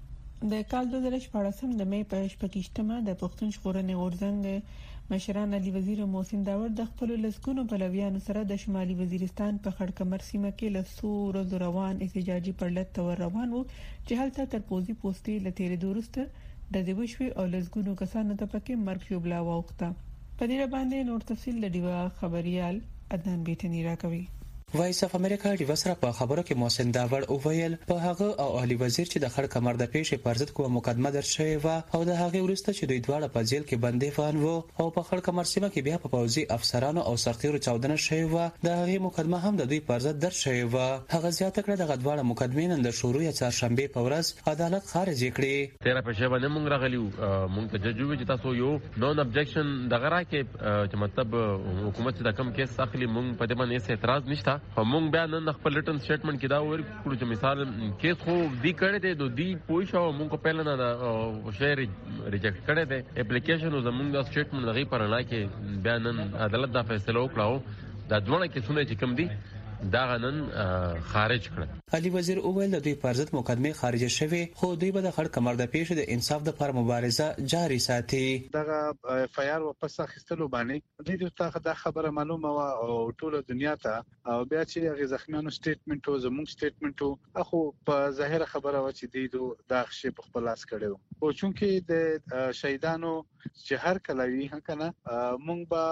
د کال دوه زره شپږم د مې په شپږشتمه د پښتون ژغورنې غورځنګ مشران علي وزیر او محسن داور د خپل لسګونو بلویانو سره د شمالي وزیرستان په خړکمر سیمه کې له څو ورځې روان احتجاجي پرلط تور روان وو چې هلته تر پوزي پوسټي لتیرې دورسته د دې وشوي او لسګونو کسانو ته پکې مرګ شوبلا واوخته. په دې باندې نور تفصیل د ډیوا خبريال عدنان بیتنی راکوي. وایس اف امریکا د وسره په خبرو کې محسن داور او ویل په هغه او علي وزیر چې د خړ کمر د پیښې پر ضد کومه مقدمه درشوي و او د هغه ورسته چې دوی دواړه په جیل کې بندي فان وو او په خړ کمر سیمه کې بیا په پوځي افسرانو او سرتیرو چاودنه شوی و د هغه مقدمه هم د دوی پر ضد درشوي و. هغه زیاته کړه د غدواړه مقدمې نن د شروع یا چهارشنبه په ورځ عدالت خارج کړي. تیرا پښه باندې مونږ راغلیو مونږ ته ججو چې تاسو یو نون ابجیکشن دغه راکې چې مطلب حکومت د کم کیس اخلي مونږ په دې باندې اعتراض نشته. مونږ بیا نن خپل ریټن سټیټمنټ کې دا ورکړو چې مثال کیس خو دی کړی دی د دی پوي شو مونږ په پهل نه شیر ریجیکټ کړی دی اپلیکیشن زمونږ د سټیټمنټ لغې پر نه کې بیا نن عدالت دا فیصله وکړو دا ډونه کې څونه چې کم دي دا غنن خارج کړ. علي وزیر اوویل د دوی پر ضد مقدمه خارج شوه خو دوی به د خړ کمر د پیښې د انصاف د لپاره مبارزه جاري ساتي. دغه اف آی آر واپس اخیستلو باندې د دې ته خبره معلومه و او ټوله دنیا ته او بیا چې هغه زخمیانو سټیټمنټ او زموږ سټیټمنټ اخو په ظاهره خبره و چې دوی دا شی په خپل لاس کړو او چونکې د شهیدانو چې هر کله وی کنه مونږ به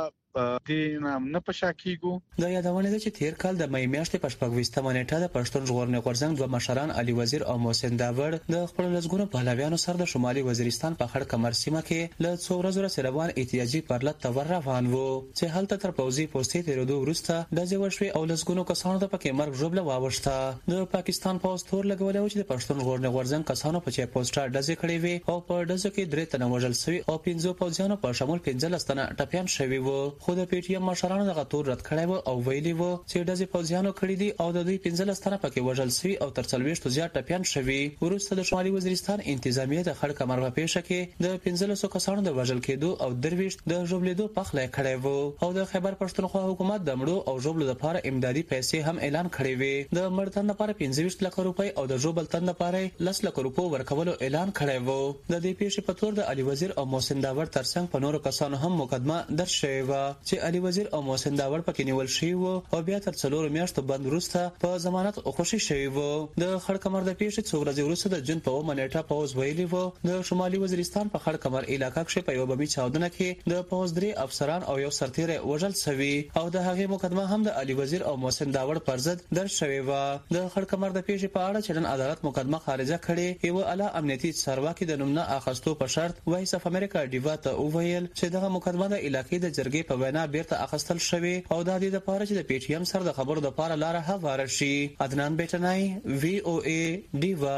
دې نام نه پښاکیګو. دا یادونه ده چې تیر کال د مې میاشتې په شپږویشتمه نیټه د پښتون ژغورنې غورځنګ دوه مشران علي وزیر او محسن داور د خپل لسګونو پهلویانو سره د شمالي وزیرستان په خړ کمر سیمه کې له څو ورځې سره روان احتجاجي پرلط تور روان وو چې هلته تر پوزي پوسټي تیرودو ورسته د ځوښوي او لسګونو کسانو ته پکې مرګ ژوبله واوښته. د پاکستان پوز تور لګولې و چې د پښتون ژغورنې غورځنګ کسانو په چي پوسټر ډزې کړې وي او په ډزو کې درې تنه وژل شوي او پنځه پوځیانو په شمول پنځه لستنه ټپيان شوي وو. خو د پی ټی ایم مشرانو دغه تور رد کړی وو او ویلي وو چې ډزې پوځیانو کړې دي او د دوی پنځه لستنه پکې وژل شوي او تر څلويشت زیات ټپيان شوي. ورسته د شمالي وزیرستان انتظامیه د خړ کمر په پیښه کې د پنځه لسو کسانو د وژل کېدو او درويشت د ژوبلیدو پخله کړی وو او د خیبر پښتونخوا حکومت د مړو او ژوبلو لپاره امدادي پیسې هم اعلان کړی وي. د مړتن لپاره پنځه ویشت لک روپۍ او د ژوبل تن لپاره لس لک روپۍ ورکولو اعلان کړی وو. د دې پیښې په تور د علي وزیر او محسن داور ترڅنګ په نورو کسانو هم مقدمه درج شوې و چې علي وزیر او محسن داور پکې نیول شوی وو او بیا تر څلورو میاشتو بند وروسته په ضمانت خوشي شوی وو. د خړ کمر د پیښې څو ورځې وروسته د جون په اومه نیټه پوز ویلي وو د شمالي وزیرستان په خړ کمر علاقې کې په یو بمي چاودنه کې د پوز درې افسران او یو سرتیر وژل شوی او د هغې مقدمه هم د علي وزیر او محسن داور پر ضد درج شوی و. د خړ کمر د پیښې په اړه چې نن عدالت مقدمه خارجه کړې یو اعلی امنیتي څارواکي د نومنه اخستو په شرط وایس اف امریکا ډیوا ته وویل چې دغه مقدمه د علاقې د جرګې په وینا بیرته اخستل شوی او د دې لپاره چې د پی ټی ایم سره د خبرو لپاره لار هواره شي. عدنان بیٹنای وی او ای ډیوا.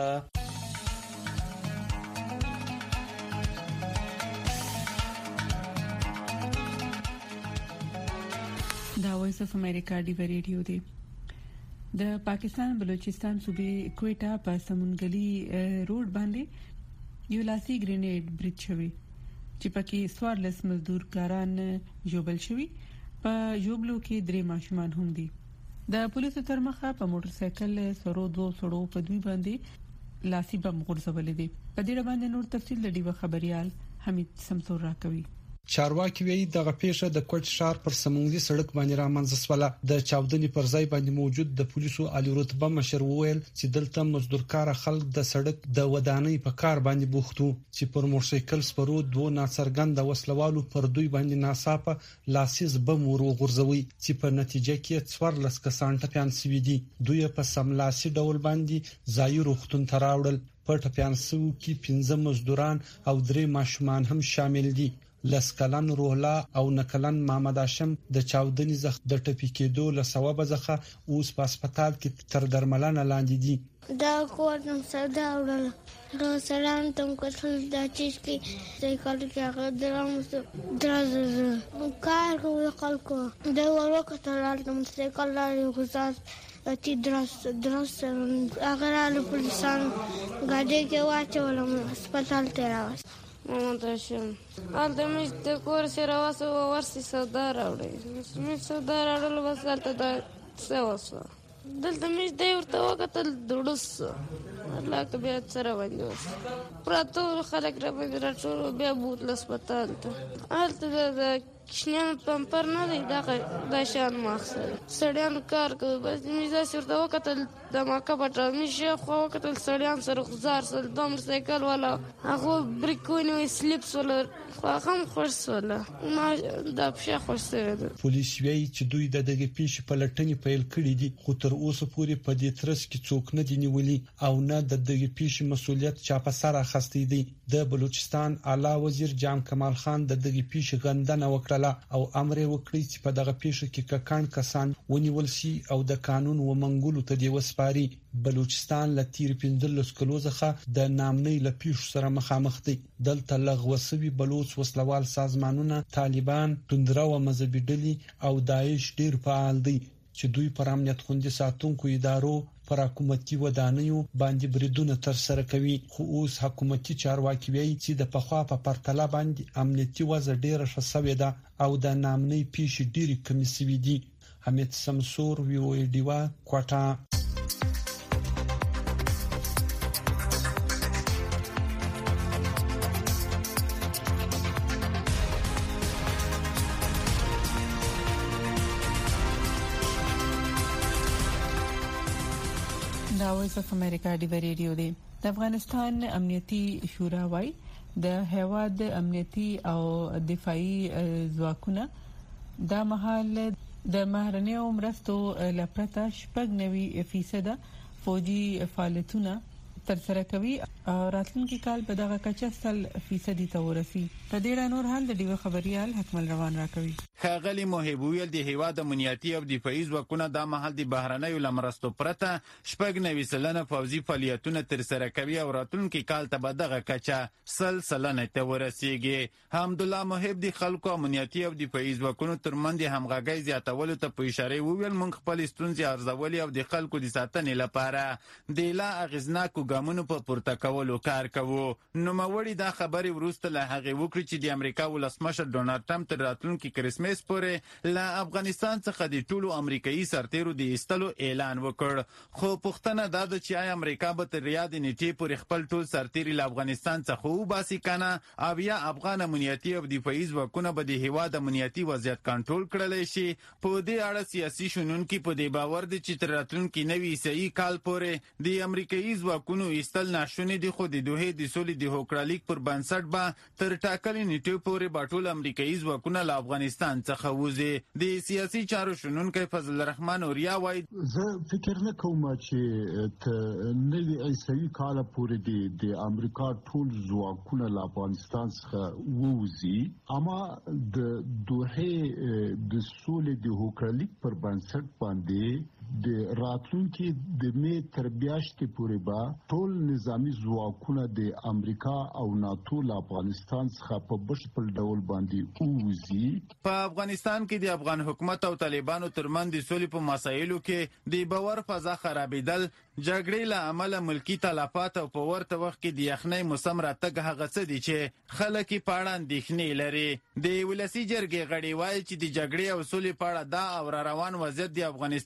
دا وایس اف امریکا ډیوا ریډیو دی. د پاکستان بلوچستان صوبې کوټا په سمونګلی روډ باندې یو لاسي گرینیډ برید شوی چې پکې سوارلس مزدور کاران جوبل شوی. په جوبلو کې درې ماشومان هم دي. د پولیسو تر مخه په موټر سایکل سرو دوه سړو په دوی باندې لاسي بم غورځولې دي. په دې باندې نور تفصیل د ډیوه خبريال حمید سمسور راکوي. چارواکي وایي دغه پیښه د کوټ ښار پر سمونځي سړک باندې رامنځته شوه. د چاودنې پر ځای باندې موجود د پولیسو عالی رتبه مشر وویل چې دلته مزدورکار خلک د سړک د ودانۍ په کار باندې بوختو چې پر موټرسایکل سپرو دوه ناڅرګند وسلوالو پر دوی باندې ناڅاپه لاسیز بم ور وغورځوي چې په نتیجه کې څوارلس کسان ټپیان شوي دي. دوی په سملاسي ډول باندې ځای روغتون ته راوړل. په ټپیان شوو کې پنځه مزدوران او درې ماشومان هم شامل دي. لسکلن روحلا او نکلن محمد هاشم د چاودنې زخم د ټپي کېدو له سببه څخه اوس په هسپتال کې تر درملنه لاندې دي. دا کوټم سودا وړل نو سلام تم کوتل دا چیز کې سایکل کې هغه درام درازه کار کوي خلکو دا ورکه تل سایکل لري غزاز اتی دراس دراس هغه له پولیسان غاډي کې واچولم هسپتال ته راوست. محمد هاشم هلته مې د کور سره واسه ورسې سودا راوړی مې سودا راوړل بس هلته دا څه وسوه دلته مې دی ورته وکتل دوړس الله که بیا سره باندې وس پراته خلک را باندې راټول بیا بوتل هسپتال ته هلته د کشنیان پمپر نه دی دغه دا شان ماخسر سړیان کار کوي بس مې داسې ورته وکتل د ماکه پټه مې شاوخوا وکتل سړیان سره غزار سول دوه موټرسایکل والا هغه بریک ونیوی سلیپس والا خو هغه هم خوښ سوله ما دا پښه خوښ سوې ده. پولیس وایي چې دوی د دغې پیښې پلټنې پیل کړې دي خو تر اوسه پورې په دې ترڅ کې څوک نه دي نیولي او نه د دغې پیښې مسؤلیت چا په سر اخیستی دی. د بلوچستان اعلی وزیر جان کمال خان د دغې پیښې غندنه وکړه او امر وکړي چې په دغه پیښه کې ککان کسان ونیول شي او د قانون و منګولو ته دی وسپاري. بلوچستان له تیر پنځلس کلو څخه د نامنۍ له پیښو سره مخامخ دی. دلته لغوه شوي بلوچ وسلوال سازمانونه طالبان، توندره او مذهبي ډلې او داعش ډیر فعال دي چې دوی پر امنیت خوندي ساتونکو ادارو پر حکومتي ودانیو باندې بریدونه تر سره کوي. خو اوس حکومتي چارواکي وایي چې د پخوا په پرتله باندې امنیتي وضع ډیره ښه شوې ده او د نامنۍ پیښې ډیرې کمې شوې دي. حمید سمسور وی او ای ډیوا کوټه. دا وایس اف امریکا دی ریډیو دی. د افغانستان امنیتي شورا وايي د هیواد امنیتي او دفاعي ځواکونه د مهال د مهرنیو مرستو لپاره شپږ نوي فیصد فوجي فعالیتونه تر سره کوي او راتلونکي کال په دغه کچه سل فیصدي ته ورسي. په دې اړه نور حال د ډیو خبريال حکمل روان راکوي. خاغلی محبویل د هیواد امنیتي او دفاعي ځواکونه د محل د بهرنیو لمرستو پرته شپږ نوي سلنه فوجي فعالیتونه تر سره کوي او راتلونکي کال ته به دغه کچه سل سلنه ته ورسیږي. حمدالله محب د خلکو امنیتي او دفاعي ځواکونو ترمنځ همغږي زیاتولو ته په اشاره وویل موږ خپل ستونزې ارزولې او د خلکو د ساتنې لپاره د لا اغیزناکو ګامونو په پورته کولو کار کوو. نوموړي دا خبرې وروسته له هغې وکړي چې د امریکا ولسمشر ډونالډ ټرمپ تر راتلونکي کرسمس پورې له افغانستان څخه د ټولو امریکایي سرتیرو د ایستلو اعلان وکړ. خو پوښتنه دا ده چې آیا امریکا به تر ریاض نیټې پورې خپل ټول سرتیري له افغانستان څخه وباسي کنه او یا افغان امنیتي او دفاعي ځواکونه به د هیواد امنیتي وضعیت کنټرول کړلی شي. په دې اړه سیاسي شنونکي په دې باور دي چې تر راتلونکي نوي عیسوي کال پورې د امریکایي ځواکونو ایستل ناشونې دي خو د دوحې د سولې د هوکړالیک پر بنسټ به تر ټاکلې نیټې پورې به ټول امریکایي ځواکونه له افغانستان څخه وځي. د سیاسي چارو شنونکی فضل الرحمن اوریا وایي زه فکر نه کوم چې نوي عیسوي کال پورې د امریکا ټول ځواکونه له افغانستان څخه ووځي اما د دوحې د سولې د هوکړالیک پر بنسټ باندې د راتلونکي د می تر میاشتې پورې به ټول نظامی ځواکونه د امریکا او ناتو له افغانستان څخه په بشپړ ډول باندې ووځي. په افغانستان کې د افغان حکومت او طالبانو ترمنځ د سولې په مسایلو کې د باور فضا خرابېدل، جګړې له امله ملکی تلفات او په ورته وخت کې د یخنۍ موسم راتګ هغه څه دي چې خلک یې په اړه اندېښنې لري. د ولسي جرګې غړي وایي چې د جګړې او سولې په اړه دا او را روان وضعیت د افغانستان د خلکو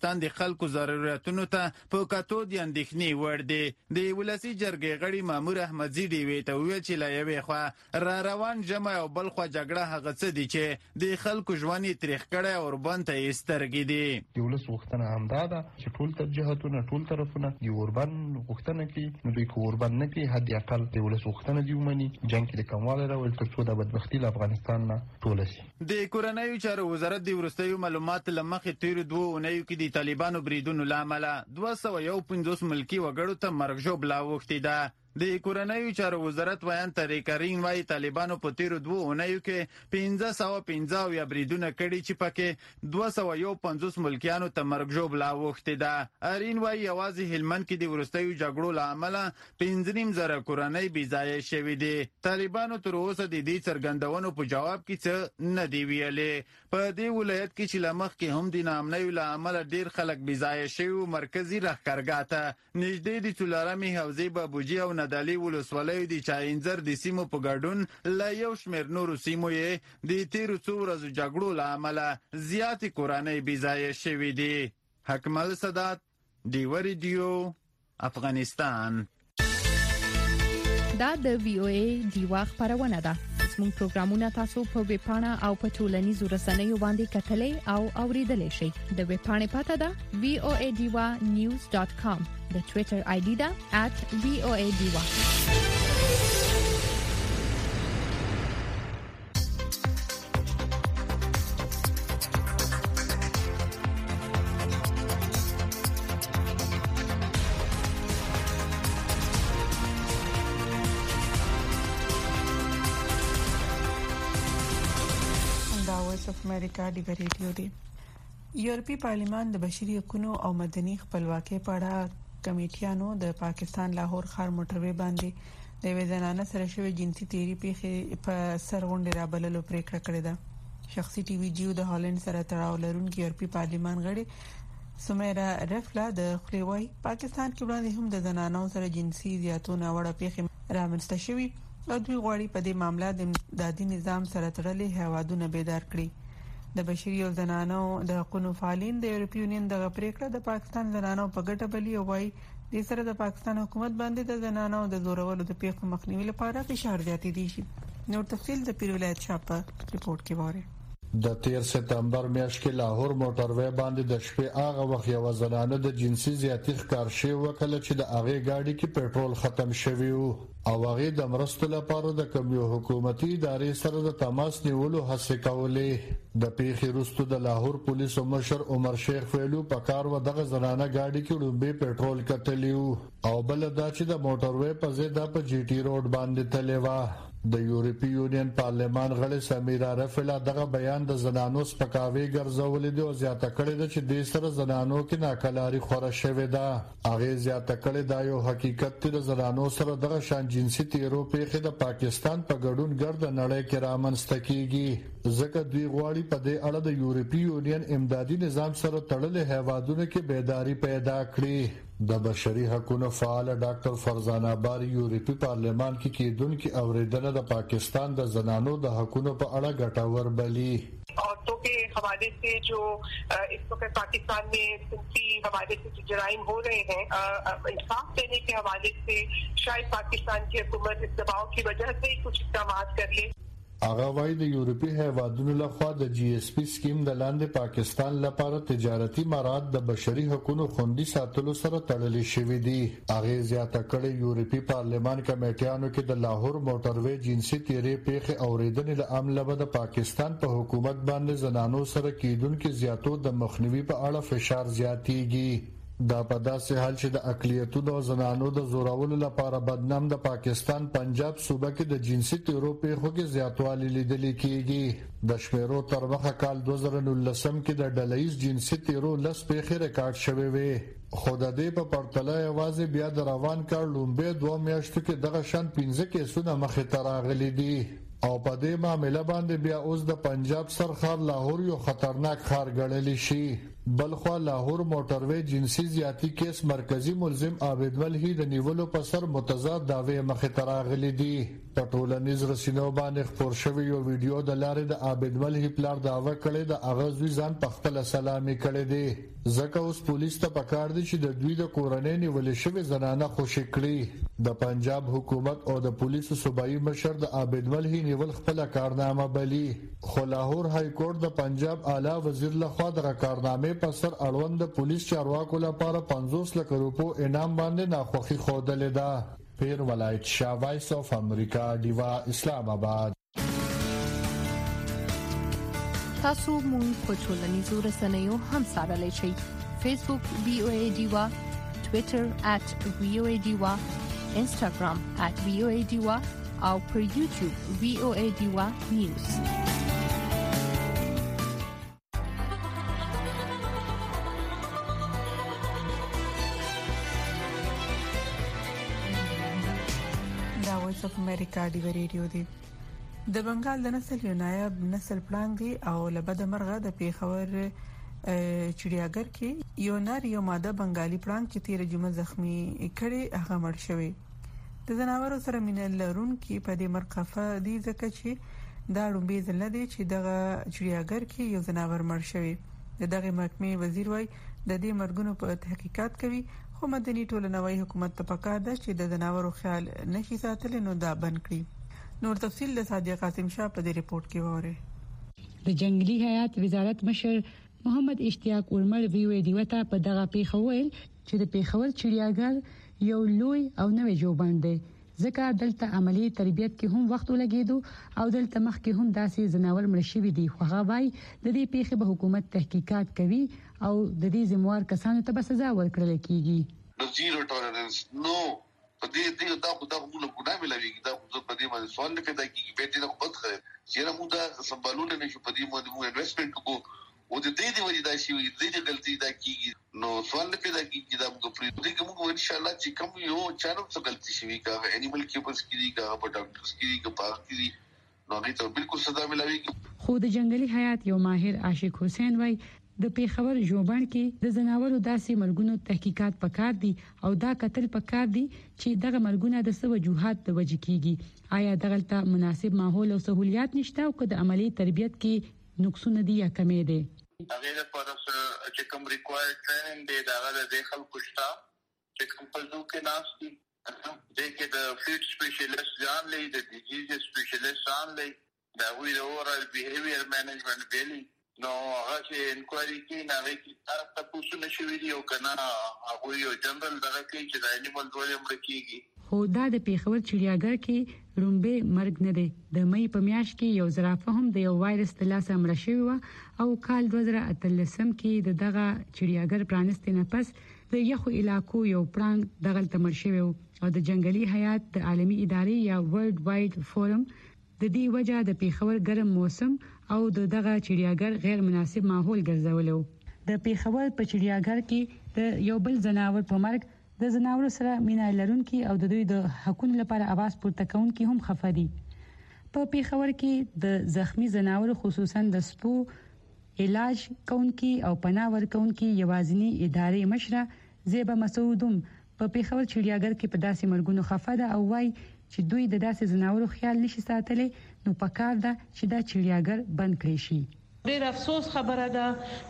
خلکو ضرورتونو ته په کتو د اندېښنې وړ دی. د ولسی جرګې غړي مامور احمدزي ډیوې ته وویل چې له یوې خوا را روان جمع او بل خوا جګړه هغه څه دي چې د خلکو ژوند یې تریخ کړی او وربند ته یې سترګې دي. د ولس غوښتنه همدا ده چې ټول جهتونه ټول طرفونه د اوربند غوښتنه کوي، نو دوی که اوربند نه کوي حد اقل د ولس غوښتنه دي ومني، جنګ کې د کموالی راولي تر څو د بدبختي له افغانستان نه ټوله شي. د کورنیو چارو وزارت د وروستیو معلوماتو له مخې تیرو دوو اونیو کې د طالبانو بریدونو له امله دوه سوه یو پنځوس ملکي وګړو ته مرګ ژوبله اوښتې ده. د کورنیو چارو وزارت ویان طریق رین وايي طالبانو په تیرو دوو اونیو کې پنځه سوه پنځه اویا بریدونه کړي چې پکې دوه سوه یو پنځوس ملکیانو ته مرګ ژوبله اوښتې ده. ارین وايي یوازې هلمند کې د وروستیو جګړو له امله پنځه نیم زره کورنۍ بېځایه شوي دي. طالبانو تر اوسه د دې څرګندونو په جواب کې څه نه دي ویلي. په دې ولایت کې چې له مخکې هم د ناامنیو له امله ډېر خلک بېځایه شوي، مرکزي لښکرګاه ته نږدې د څلورمې حوزې بابوجي او ندالي ولسوالیو د چاینزر د سیمو په ګډون له یو شمېر نورو سیمو یې د تیرو څو ورځو جګړو له امله زیاتې کورنۍ بېځایه شوي دي. حکمل سادات، ډیوه ریډیو، افغانستان. دا د وی او ای ډیوه خبرونه ده. زموږ پروګرامونه تاسو په ویب پاڼه او په ټولنیزو رسنیو باندې کتلای او اوریدلای شئ. د ویب پاڼې پته ده وی او ای ډیوه نیوز ډاٹ کام. د ټوئیټر آی ډي ده ات وی او ای ډیوه. امریکا ډیوه ریډیو دی. یورپی پارلیمان د بشري حقوقو او مدني خپلواکۍ په اړه کمیټیانو د پاکستان لاهور ښار موټروي باندې د وې زنانه سره شوی جنسي تیری پیښې په سرغونډه رابللو پریکړه کړې ده. شخصي ټي وي جیو د هالند سره تړاو لرونکي یورپی پارلیمان غړي سمیرا رفلا د خپلوي پاکستان کې وړاندې هم د زنانو سره جنسي زیاتونه وړه پیښې رامنځته شوي او دوی غواړي په دې معاملې د امدادي نظام سره تړلې هوادونه بیدار کړي. د بشري او زنانو د حقوقو فعالین د یورپی یونین د پریکړه د پاکستان زنانو په ګټه بلی او وايي د سره د پاکستان حکومت باندې د زنانو د زورولو د پیښو مخنیوي لپاره فشار زیاتې دي شي. نور تفصیل د پیر ولایت شاپ ریپورت کې واره. د تیر سپتمبر میاشت کې لاهور موټروي باندې د شپې هغه وخت یو زنانه د جنسي زیاتی ښکار شوی وکړه چې د هغه گاډي کې پېټرول ختم شوی وو او هغه د مرستو لپاره د کمیو حکومتي ادارې سره د تماس نیولو هڅه کولې. د پیښې وروسته د لاهور پولیسو مشر عمر شیخ فیلو په کار و دغه زنانه گاډي کې ډوبې پېټرول کتلیو او بل دا چې د موټروي په ځای د په جی ټي روډ باندې تللی و. د یورپی یونین پارلمان غړي سمیرا رفلا دغه بیان د زنانو سپکاوي ګرځولې دی او زیاته کړې ده چې د سره زنانو کې ناکلاري خوره شوې ده. هغه زیاته کړې دا یو حقیقت دی، د زنانو سره دغه شان جنسي تیرو پیښې د پاکستان په ګډون ګرد نړۍ کې رامنځته کیږي. ځکه دوی غواړي په دې اړه د یورپی یونین امدادي نظام سره تړلې هیوادونو کې بیداری پیدا کړي. د بشري حقوقو فعال ډاکټر فرزانه باری یورپی پارلیمان کې کېدونکو اوریدنه د پاکستان د زنانو د حقوقو په اړه ګټور بلی. औरतों के हवाले से जो इस वक्त पाकिस्तान में जिनसी हवाले से जो जराइम हो रहे हैं, इंसाफ देने के हवाले से शायद पाकिस्तान की हुकूमत इस दबाव की वजह से ही कुछ इक़दाम कर ले. هغه وايي د یورپی هیوادونو لخوا د جی اس پی سکیم د لاندې پاکستان لپاره تجارتي مراد د بشري حقوقو خوندي ساتلو سره تړلې شوې دي. هغه زیاته کړې یورپی پارلمان کمیټیانو کې د لاهور موټروي جنسي تیری پیښې اوریدنې له عمله به د پاکستان په حکومت باندې زنانو سره کېدونکو زیاتو د مخنیوي په اړه فشار زیاتېږي. دا په داسې حال چې د اقلیتونو او زنانو د زورولو لپاره بدنام د پاکستان پنجاب صوبه کې د جنسي تیرو پیښو کې زیاتوالی لیدل کېږي. د شمیرو تر مخه کال دوه زره نولس کې د ډلهییز جنسي تیرو لس پیښې ریکارډ شوې وې، خو د دې په پرتله یوازې بیا د روان کال لومبه دوه میاشتو کې دغه شان پنځه کیسونه مخې ته راغلي دي او په دې معاملې باندې بیا اوس د پنجاب سرخار لاهور یو خطرناک ښار ګڼل شي. بلخوا لاهور موټروي جنسي زیاتی کیس مرکزی ملزم عابد ملهی د نیولو په سر متضاد داوی مخې ته راغلي دي. په ټولنیز رسنیو باندې خبر شوی یو ویډیو د لارې د عابد ملهي پلار داوا کړی د اغاز ځان په خپل سلامي کړی دی ځکه اوس پولیس ته پکار دي چې د دوی د کورنۍ نیولې شوی زنانه خوشی کړي د پنجاب حکومت او د پولیسو صوبایي مشر د عابد ملهي نیول خپل کارنامه بلی خو لاهور های کورټ د پنجاب اعلی وزیر لخوا د کارنامې په سر اړوند د پولیس چارواکو لپاره پنځوس لک روپو انعام باندې ناخوخي خوده ده پیر ولایت شاه وایس اف امریکا دیوا اسلام آباد تاسو مونږ په ټولنیزو رسنیو هم سره شئ فیسبوک وی او ای دیوا ټوئیټر ات وی او ای دیوا انسټاګرام ات وی او ای دیوا او پر یوټیوب وی او ای دیوا نیوز وایس اف امریکا دی ریډیو دی د بنگال د نسل یو نایب نسل پړنګ دی او لبد مرغه د پیښور چړیاګر کې یو نر یو ماده بنگالي پړنګ چې تیر جمعه زخمی کړي هغه مړ شوی د زناورو سره مینل لرون کې په دې مرقفه دی ځکه چې دا لومبي ځل دی چې د چړیاګر کې یو زناور مړ شوی د دغه محکمې وزیر وای د دې مرګونو په تحقیقات کوي خو مدني ټولنوي حکومت ته پکار ده چې د زناورو خیال نشي ساتل نو دا بند کړي نور تفصيل د صادق قاسم شاه په دې ریپورت کې وره د جنگلي حیات وزارت مشر محمد اشتیاق ورمل وی وی دیوته په دغه پیښول چې د پیښور چړیاګر یو لوی او نوې جوړبند دی ځکه دلته عملی تربیت کې هم وخت ولګیدو او دلته مخ کې هم داسې زناور مړ شوی دي خو هغه وايي د دې پیښې به حکومت تحقیقات کوي او د دې ذمہوار کسانو ته به سزا ورکړل کیږي د زیرو ټولرنس نو په دې دې دا خو دا موږ له ګناه ملويږي دا په دې باندې سوال نه پیدا کیږي به دې نه خپل خره چې موږ دا سمبالول نه شو په دې باندې موږ انویسټمنت کو او د دې دی ولې دا شي د دې غلطي دا کیږي نو سوال نه پیدا کیږي دا موږ پرې دې کوم ان شاء الله چې کوم یو چانو څه غلطي شي کا انیمل کیپرز کې کا په ډاکټرز کې کا پارک کې نو هغه ته بالکل سزا ملويږي خو د جنگلي حیات یو ماهر عاشق حسین وای د پیښور جوبان کې د زناورو داسې مرګونو تحقیقات پکار دي او دا قتل پکار دي چې دغه مرګونه د څه وجوهات د وجې کیږي آیا دغه مناسب ماحول او سہولیات نشته او که د عملی تربیت کې نقصونه دي یا کمې دي هغه لپاره چې کوم ریکوایرډ ټریننګ دی دا د خلکو شته چې کوم په ځو کې ناس دي د کې د فیډ سپیشلیست ځان لې د ډیزیز سپیشلیست ځان لې دا وی د اورال بیهیویر مینجمنت ویلي نو هغه چې انکوایري کې نه وی چې تاسو نشو ویډیو کنه هغه یو جنرال دغه کې چې د انیمل ډولم لکېږي خو دا د پیښور چړیاګر کې رومبه مرګ نه دی د مې په میاشت کې یو زرافه هم د یو وایرس د لاسه مړ شوی و او کال دوه زره اتلسم کې د دغه چړیاګر پرانستې نه پس د یخو علاقو یو پړنګ دغه تمر شوی او د جنگلي حیات د عالمي ادارې یا ورلد وایډ فورم د دې وجہ د پیښور ګرم موسم او د دغه چړیاګر غیر مناسب ماحول ګرځولو د پیښور په چړیاګر کې د یو بل زناور په مرګ د زناورو سره مینا لرونکي او د دوی د حقوقو لپاره आवाज پورته کوونکي هم خفدي په پیښور کې د زخمی زناورو خصوصا د سپو علاج کوونکي او پناه ورکوونکي یوازینی ادارې مشره زیبا مسعودم په پیښور چړیاګر کې په داسې مرګونو خفده او وای چې دوی د داسې زناورو خیال نشي ساتلی نو پکار ده چې دا چړیاګر بند کړي شي ډېر افسوس خبره ده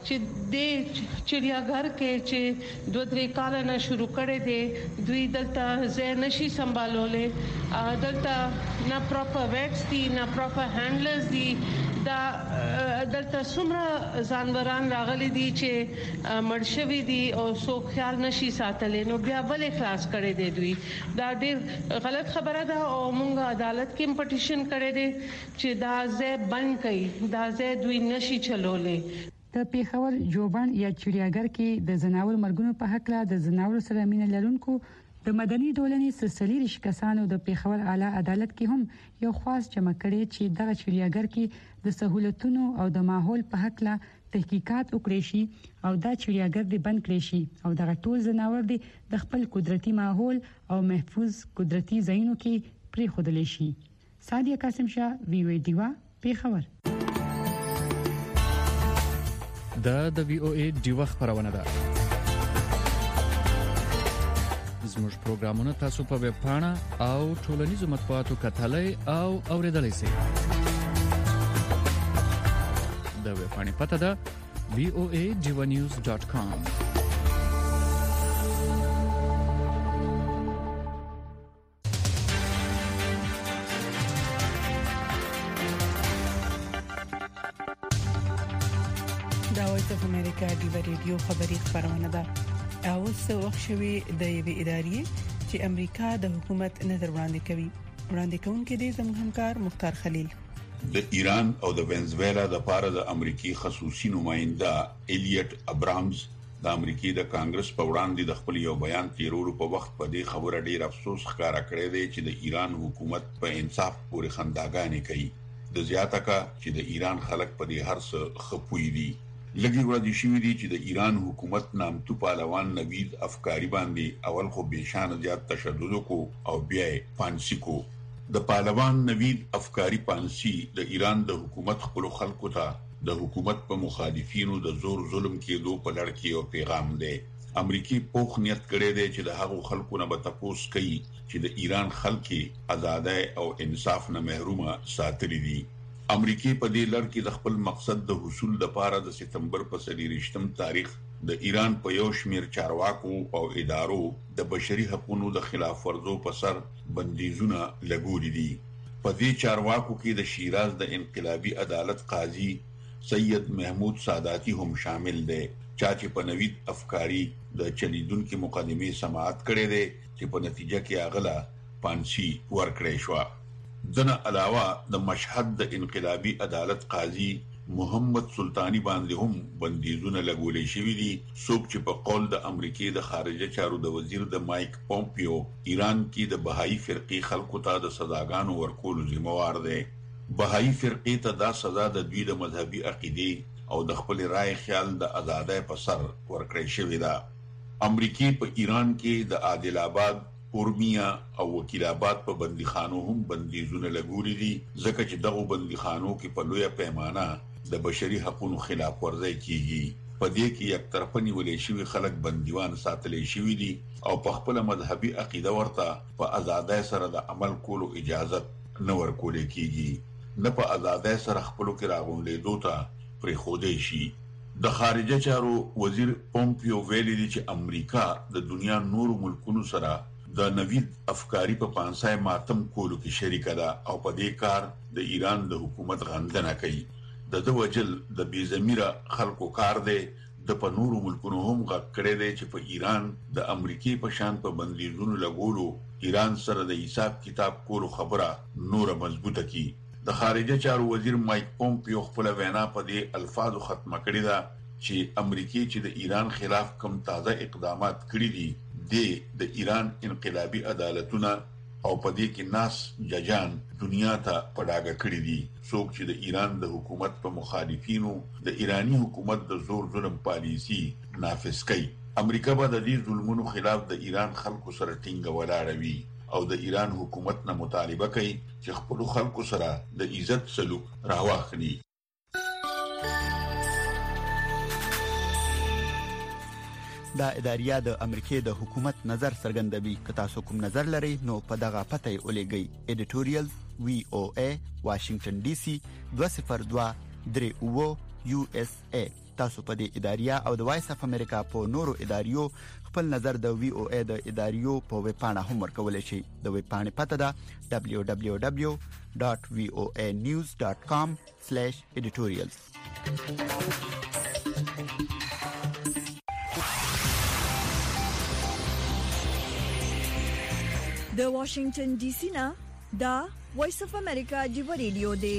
چې د چړیاګر کې چې دوه درې کال نه شروع کړي دي دوی دلته ځای نشي سمبالولې دلته نه پراپر ویټس دي نه پراپر هینډلرز دي دا دلته څومره ځانوران راغلي دي چې مرشوي دي او سو خیال نشي ساتلې نو بیا ولې خلاص کړي دي دوی دا ډېر غلط خبره ده او موږ عدالت کې پټیشن کړي دي چې دا ځای بند کړي دا ځای دوی نشي چلولې د پیښور جوبان یا چړیاګر کې د زناور مرګونو په حق لا د زناور سره مینه لرونکو د مدني ټولنې سلسلې رشکسانو د پیښور اعلی عدالت کې هم یو خاص جمع کړي چې د چړیاګر کې د سہولتونو او د ماحول په حق لا تحقیقات وکړي شي او دا چړیاګر دې بند کړي شي او د ټول زناور دې د خپل قدرتي ماحول او محفوظ قدرتي ځایونو کې پرې خودل شي صادق قاسم شاه وی وی دیوا پیښور د د وی او ای دیوا خبرونه ده زموږ پروګرامونه تاسو په ویب پاڼه او ټولنیزو مطبوعاتو کتلای او اوریدلای شئ. د ویب پاڼې پته ده وی او ای ډیوا نیوز ډاټ کام. دا وایس اف امریکا د ریډیو خبري خبرونه ده. اول څه وخت شوی د یوې ادارې چې امریکا د حکومت نظر وړاندې کوي. وړاندې کوونکې دي زموږ همکار مختار خلیل. د ایران او د وینزویلا د پاره د امریکای خصوصي نماینده الیټ ابرامز د امریکای د کانګرس په وړاندې د خپل یو بیان تیرولو په وخت په دې خبره ډیر افسوس ښکارا کړی دی چې د ایران حکومت په انصاف پورې خنداګانې کوي. د زیاته کا چې د ایران خلک په دې هر څه خپوي دي. لګي ورځې شوې دي چې د ایران حکومت نامتو پهلوان نوید افکاری باندې اول خو بشان زیات تشدد کو او بیا پانسی کو. د پهلوان نوید افکاری پانسی د ایران د حکومت خپل خلکو ته د حکومت په مخالفینو د زور ظلم کېدو په لړ کې یو پیغام دی. امریکای پوخ نیت کړی دی چې د هغو خلکو نه به تپوس کوي چې د ایران خلکو آزادۍ او انصاف نه محرومه ساتلي دي. امریکای په دې لړ کې د خپل مقصد د حصول لپاره د سپتمبر په څلورم تاریخ د ایران په یو شمیر چارواکو او ادارو د بشري حقوقو د خلاف ورزو په سر بندیزونه لګولې دي. په دې چارواکو کې د شیراز د انقلابی عدالت قاضي سید محمود ساداتی هم شامل دی چې په نوید افکاری د چلیدونکو مقدمه سماعت کړي دي چې په نتیجه کې اغلا پانسی ورکړې شو. دنه علاوه د مشهد د انقلابی عدالت قاضي محمد سلطانی باندې هم بندیزونه لګولې شوې دي. څوک چې په قول د امریکای د خارجه چارو د وزیر د مایک پومپیو ایران کې د بهایي فرقې خلکو ته د سزاګانو ورکولو ذمہ وار دی. بهایي فرقې ته دا سزا د دوی د مذهبي عقیده او د خپل رائے خیال د آزادۍ په سر ورکړې شوې ده. امریکای په ایران کې د عادل آباد، اورمیا او وکیل آباد په بندیخانو هم بندیزونه لګولې دي ځکه چې دغه بندیخانو کې په لویه پیمانه د بشري حقوقو خلاف ورزي کیږي. په دې کې یک طرفه نیولې شوی خلک بندیوان ساتلې شوی دي او په خپل مذهبي عقیده ورته په آزادۍ سره د عمل کولو اجازه نه ورکول کیږي. نه په آزادۍ سره خپل کې راغونډې دوته پرې خوده شي. د خارجه چارو وزیر پومپیو ویلي دي چې امریکا د دنیا نور ملکونو سره د نوید افکاری په پانسای ماتم کولو کې شریک ده او په دې کار د ایران د حکومت غندنه کوي. د د وجل د بی ضمیره خلکو کار دی. د په نورو ملکونو هم غږ کړی دی چې په ایران د امریکای په شان په بندیزونو لګولو ایران سره د حساب کتاب کولو خبره نور مضبوطه کی. د خارجه چارو وزیر مایک پومپیو خپل وینا په دې الفاظو ختمه کړې ده چې امریکای چې د ایران خلاف کوم تازه اقدامات کړی دي د ایران انقلابی عدالتونه او په دې کې ناس ججان دنیا ته پډاګه کړی دي. څوک چې د ایران د حکومت په مخالفینو د ایرانی حکومت د زور ظلم پالیسی نافذ کوي. امریکا به د دې ظلمونو خلاف د ایران خلکو سره ټینګ ولاړه وي او د ایران حکومت نه مطالبه کوي چې خپل خلکو سره د عزت سلوک راوخلي. دا اداریه د امریکای د حکومت نظر څرګندوي. که تاسو کوم نظر لرئ نو په دغه پته یې ولېږئ. ایډیټوریال وی او ای واشنگټن ډي سي دوه صفر دوه درې اوه یو اس ای. تاسو په دې اداریه او د وایس اف امریکا په نورو اداریو خپل نظر د وی او ای د اداریو په ویب پاڼه هم ورکولی شئ. د ویب پاڼې پته ده دبلیو دبلیو دبلیو ډاټ وی او ای نیوز ډاټ کام سلیش ایډیټوریالز. د واشنگټن ډي سي نه دا وایس اف امریکا ډیو ریډیو دی.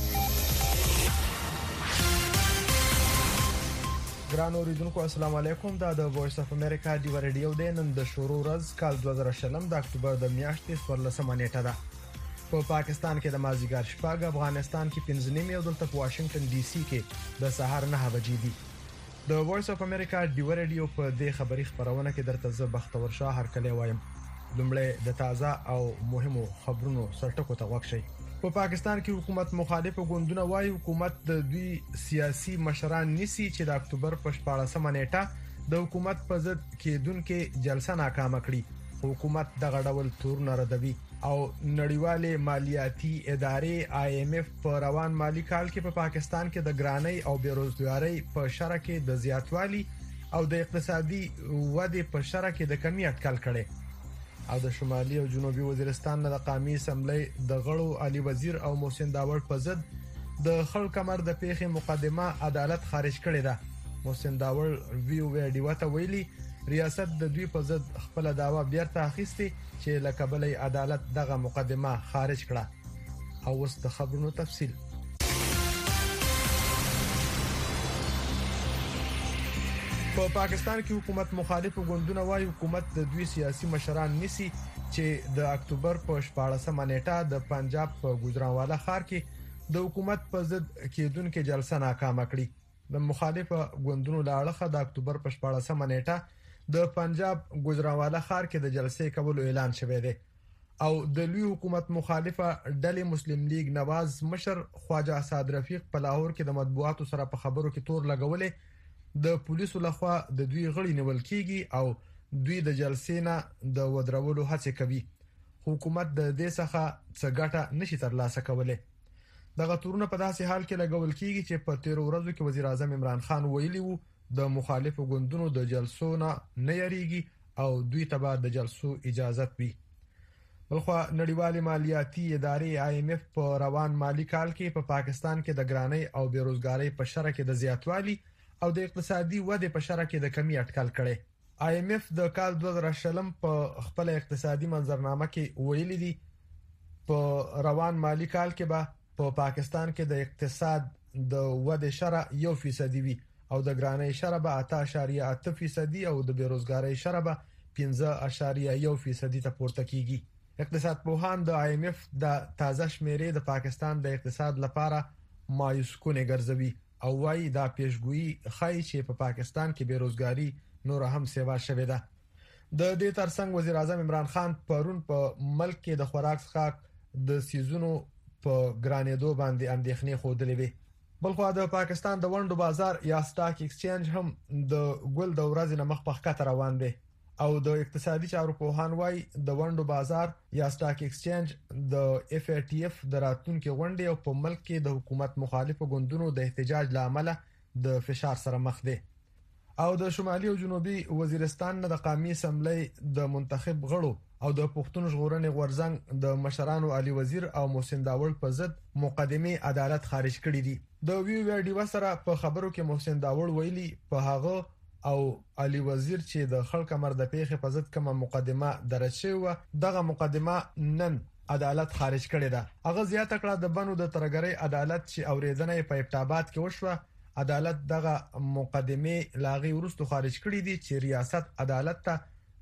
ګران اوریدونکو السلام علیکم. دا د وایس اف امریکا ډیو ریډیو دی. نن د شروع ورځ کال دوه زره شلم د اکتوبر د میاشتې څوارلسمه نیټه ده. په پاکستان کې د مازیګر شپږ، افغانستان کې پنځه نیمه او دلته په واشنگټن ډي سي کې د سهار نه بجې دي. د وایس اف امریکا ډیو ریډیو په دې خبري خبرونه کې درته زه بختور شاه هر کله وایم. لومړی د تازه او مهمو خبرونو سرټکو ته وښیي. په پاکستان کې حکومت مخالف ګوندونه وايي حکومت د دوی سیاسي مشران نسی چې د اکتوبر په شپاړسمه نیټه د حکومت په ضد کېدونکو جلسه ناکامه کړې. حکومت دغه ډول تورونه ردوي او نړیوالې مالیاتي ادارې آی ایم اف په روان مالی کال کې په پا پاکستان کې د ګرانۍ او بیروزګارۍ په شرح کې د زیاتوالي او د اقتصادي ودې په شرح کې د کمی اټکل کړي او د شمالي او جنوبي وزیرستان د قومي اسمبلی د غړو علي وزیر او محسن داوړ په ضد د خړ کمر د پیښې مقدمه عدالت خارج کړې ده. محسن داوړ وی او ډیو ته ویلي ریاست د دوی په ضد خپل داوا بیرته اخیستي چې لکبلې عدالت دغه مقدمه خارج کړه. او وس د خبرونو تفصیل. په پاکستان کې حکومت مخالف ګوندونه وايي حکومت د دوی سیاسي مشران نسی چې د اکتوبر په شپاړسمه نیټه د پنجاب په ګوجرانوالا ښار کې د حکومت په ضد کېدونکو جلسه ناکامه کړې. د مخالف ګوندونو لاړه د اکتوبر په شپاړسمه نیټه د پنجاب ګوجرانوالا ښار کې د جلسې کولو اعلان شوی دی او د لوی حکومت مخالفه ډلې مسلم لیگ نواز مشر خواجه اسد رفیق په لاهور کې د مطبوعاتو سره په خبرو کې تور لګولې د پولیسو لخوا د دوی غړي نیول کیږي او دوی د جلسې نه د ودرولو هڅه کوي. حکومت د دې څخه څه ګټه نشي ترلاسه کولای. دغه تورونه په داسې حال کې لګول کیږي چې په تیر ورځو کې وزیر اعظم عمران خان ویلي وو د مخالفو ګوندونو د جلسو نه نه یریږي او دوی ته به د جلسو اجازه وي. بلخو نړیوالې مالیاتي ادارې آی ایم اف په روان مالی کال کې په پا پاکستان کې د ګرانۍ او بیروزګارۍ په شرح کې د زیاتوالي او د اقتصادي ودې په شرح کې د کمی اټکل کړي. آی ایم اف د کال دوه زره شلم په خپل اقتصادي منظرنامه کې ویلي دي په روان مالی کال کې به په پا پاکستان کې د اقتصاد د ودې شرح یو فیصد وي او د ګرانۍ شرح به اته اعشاریه اته فیصد او د بیروزګارۍ شرح به پنځه اعشاریه یو فیصد ته پورته کیږي. اقتصاد پوهان د آی ایم اف د تازه شمیرې د پاکستان د اقتصاد لپاره مایوس کونې ګرځوي او وايي دا پیشګویي خای چې په پا پاکستان کې بیروزګاری نور هم سیوا شوې ده. د دې ترڅنګ وزیر اعظم عمران خان پرون په ملک کې د خوراک څخه د سیزونو په ګرانېدو باندې اندېښنې خوده لري. بلخو د پاکستان د وندو بازار یا سٹاک ایکسچینج هم د ګل د ورځې نه مخ په خطر روان دی او د اقتصادي چارو په هان وای د وندو بازار یا سٹاک ایکسچینج د اف ای ټی اف د راتلونکو غونډې او په ملک کې د حکومت مخالفو ګوندونو د احتجاج لامل د فشار سره مخ دی او د شمالي او جنوبي وزیرستان د قومي اسمبلی د منتخب غړو او د پښتون ژغورنې غورځنګ د مشرانو علي وزیر او محسن داوړ په ضد مقدمه عدالت خارج کړې دي. د وی وی ډیو سره په خبرو کې محسن داوړ ویلي په هغه او علي وزیر چې د خلک کمر د پیښې په ضد کومه مقدمه درج شوی دغه مقدمه نن عدالت خارج کړې ده. هغه زیاته کړه د بنو د ترګری عدالت چې اوریدنه په ابتابات کې وشوه عدالت دغه مقدمه لاغي ورستو خارج کړې دي چې ریاست عدالت ته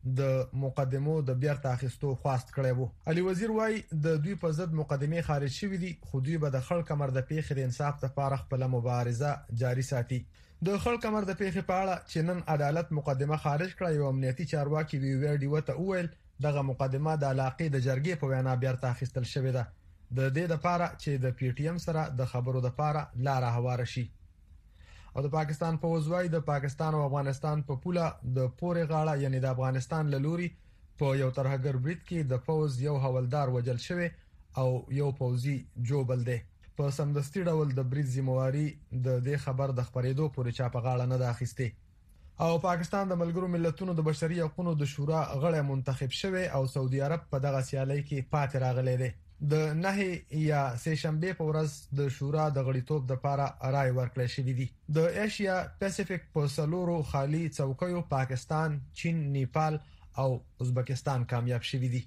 د مقدمو د بیرته اخیستو خواست کړی وو. علي وزیر وای د دوی په ضد مقدمه خارج شوې دي خو دوی به د خلک کمر د پیښې د انصاف لپاره خپل مبارزه جاري ساتي. د خلک کمر د پیښې په اړه چې نن عدالت مقدمه خارج کړه یو امنیتي چارواکي وی وی ډیو ته وویل دغه مقدمه د علاقې د جرګې په وینا بیرته اخیستل شوې ده د دې لپاره چې د پی ټی ایم سره د خبرو لپاره لار هواره شي. او د پاکستان په وزوای د پاکستان او افغانستان په پوله د پورې غاړه یعنی د افغانستان لوري په یو ترهګر برید کې د فوز یو حوالدار وجل شوی او یو پوزي جوبل دی. په سمدستي ډول د برید ذمہواری د دې خبر د خبرېدو پورې چا په غاړه نه داخسته او پاکستان د ملګرو ملتونو د بشري حقوقو د شورا غړی منتخب شوی او سعودي عرب په دغه سیالي کې پاتې راغلی دی. د نه یا سه شنبه په ورځ د شورا د غړیتوب د لپاره رائے ورکړل شوې دي. د ایشیا پیسفیک په سلورو خالي څوکیو پاکستان، چین، نیپال او ازبکستان کامیاب شوي دي.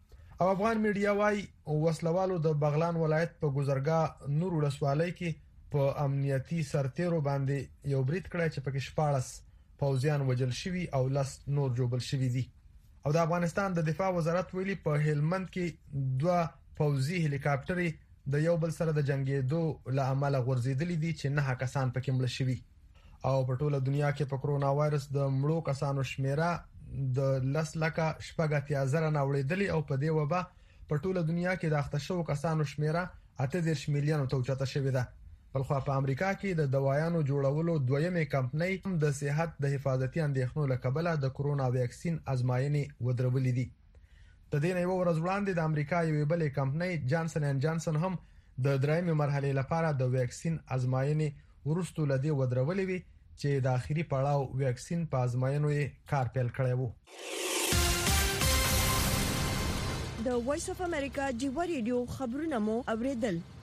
او افغان میډیا وايي وسلوالو د بغلان ولایت په ګذرګاه نور ولسوالۍ کې په امنیتي سرتیرو باندې یو برید کړی چې پکې شپاړس پوځیان وجل شوي او لس نور جوبل شوي دي. او د افغانستان د دفاع وزارت ویلي په هلمند کې دوه پوځي هلیکاپټرې د یو بل سره د جنگیدو له امله غورځېدلې دي چې نه کسان پکې مړ شوي. او په ټوله دنیا کې په کرونا وایرس د مړو کسانو شمیره د لس لکه شپږ اتیا زره نه وړېدلې او په دې وبا په ټوله دنیا کې د اخته شوو کسانو شمیره اته دېرش میلیون ته اوچته شوې ده. بلخو په امریکا کې د دوايانو جوړولو دویمه کمپنۍ هم د صحت د حفاظتي اندېښنو لکبله د کرونا ویکسین ازمایښتي ودرولې دي. د دې نه یو ورځ وړاندې د امریکا یوې بلې کمپنۍ جانسن اینڈ جانسن هم د درېمې مرحلې لپاره د ویکسین ازمایښتي ورستو لدی ودرولې وي چې د اخیری پړاو ویکسین په ازمایښتو یې کار پیل کړی وو. د وایس اف امریکا جیو ریډیو خبرونه مو اوریدل.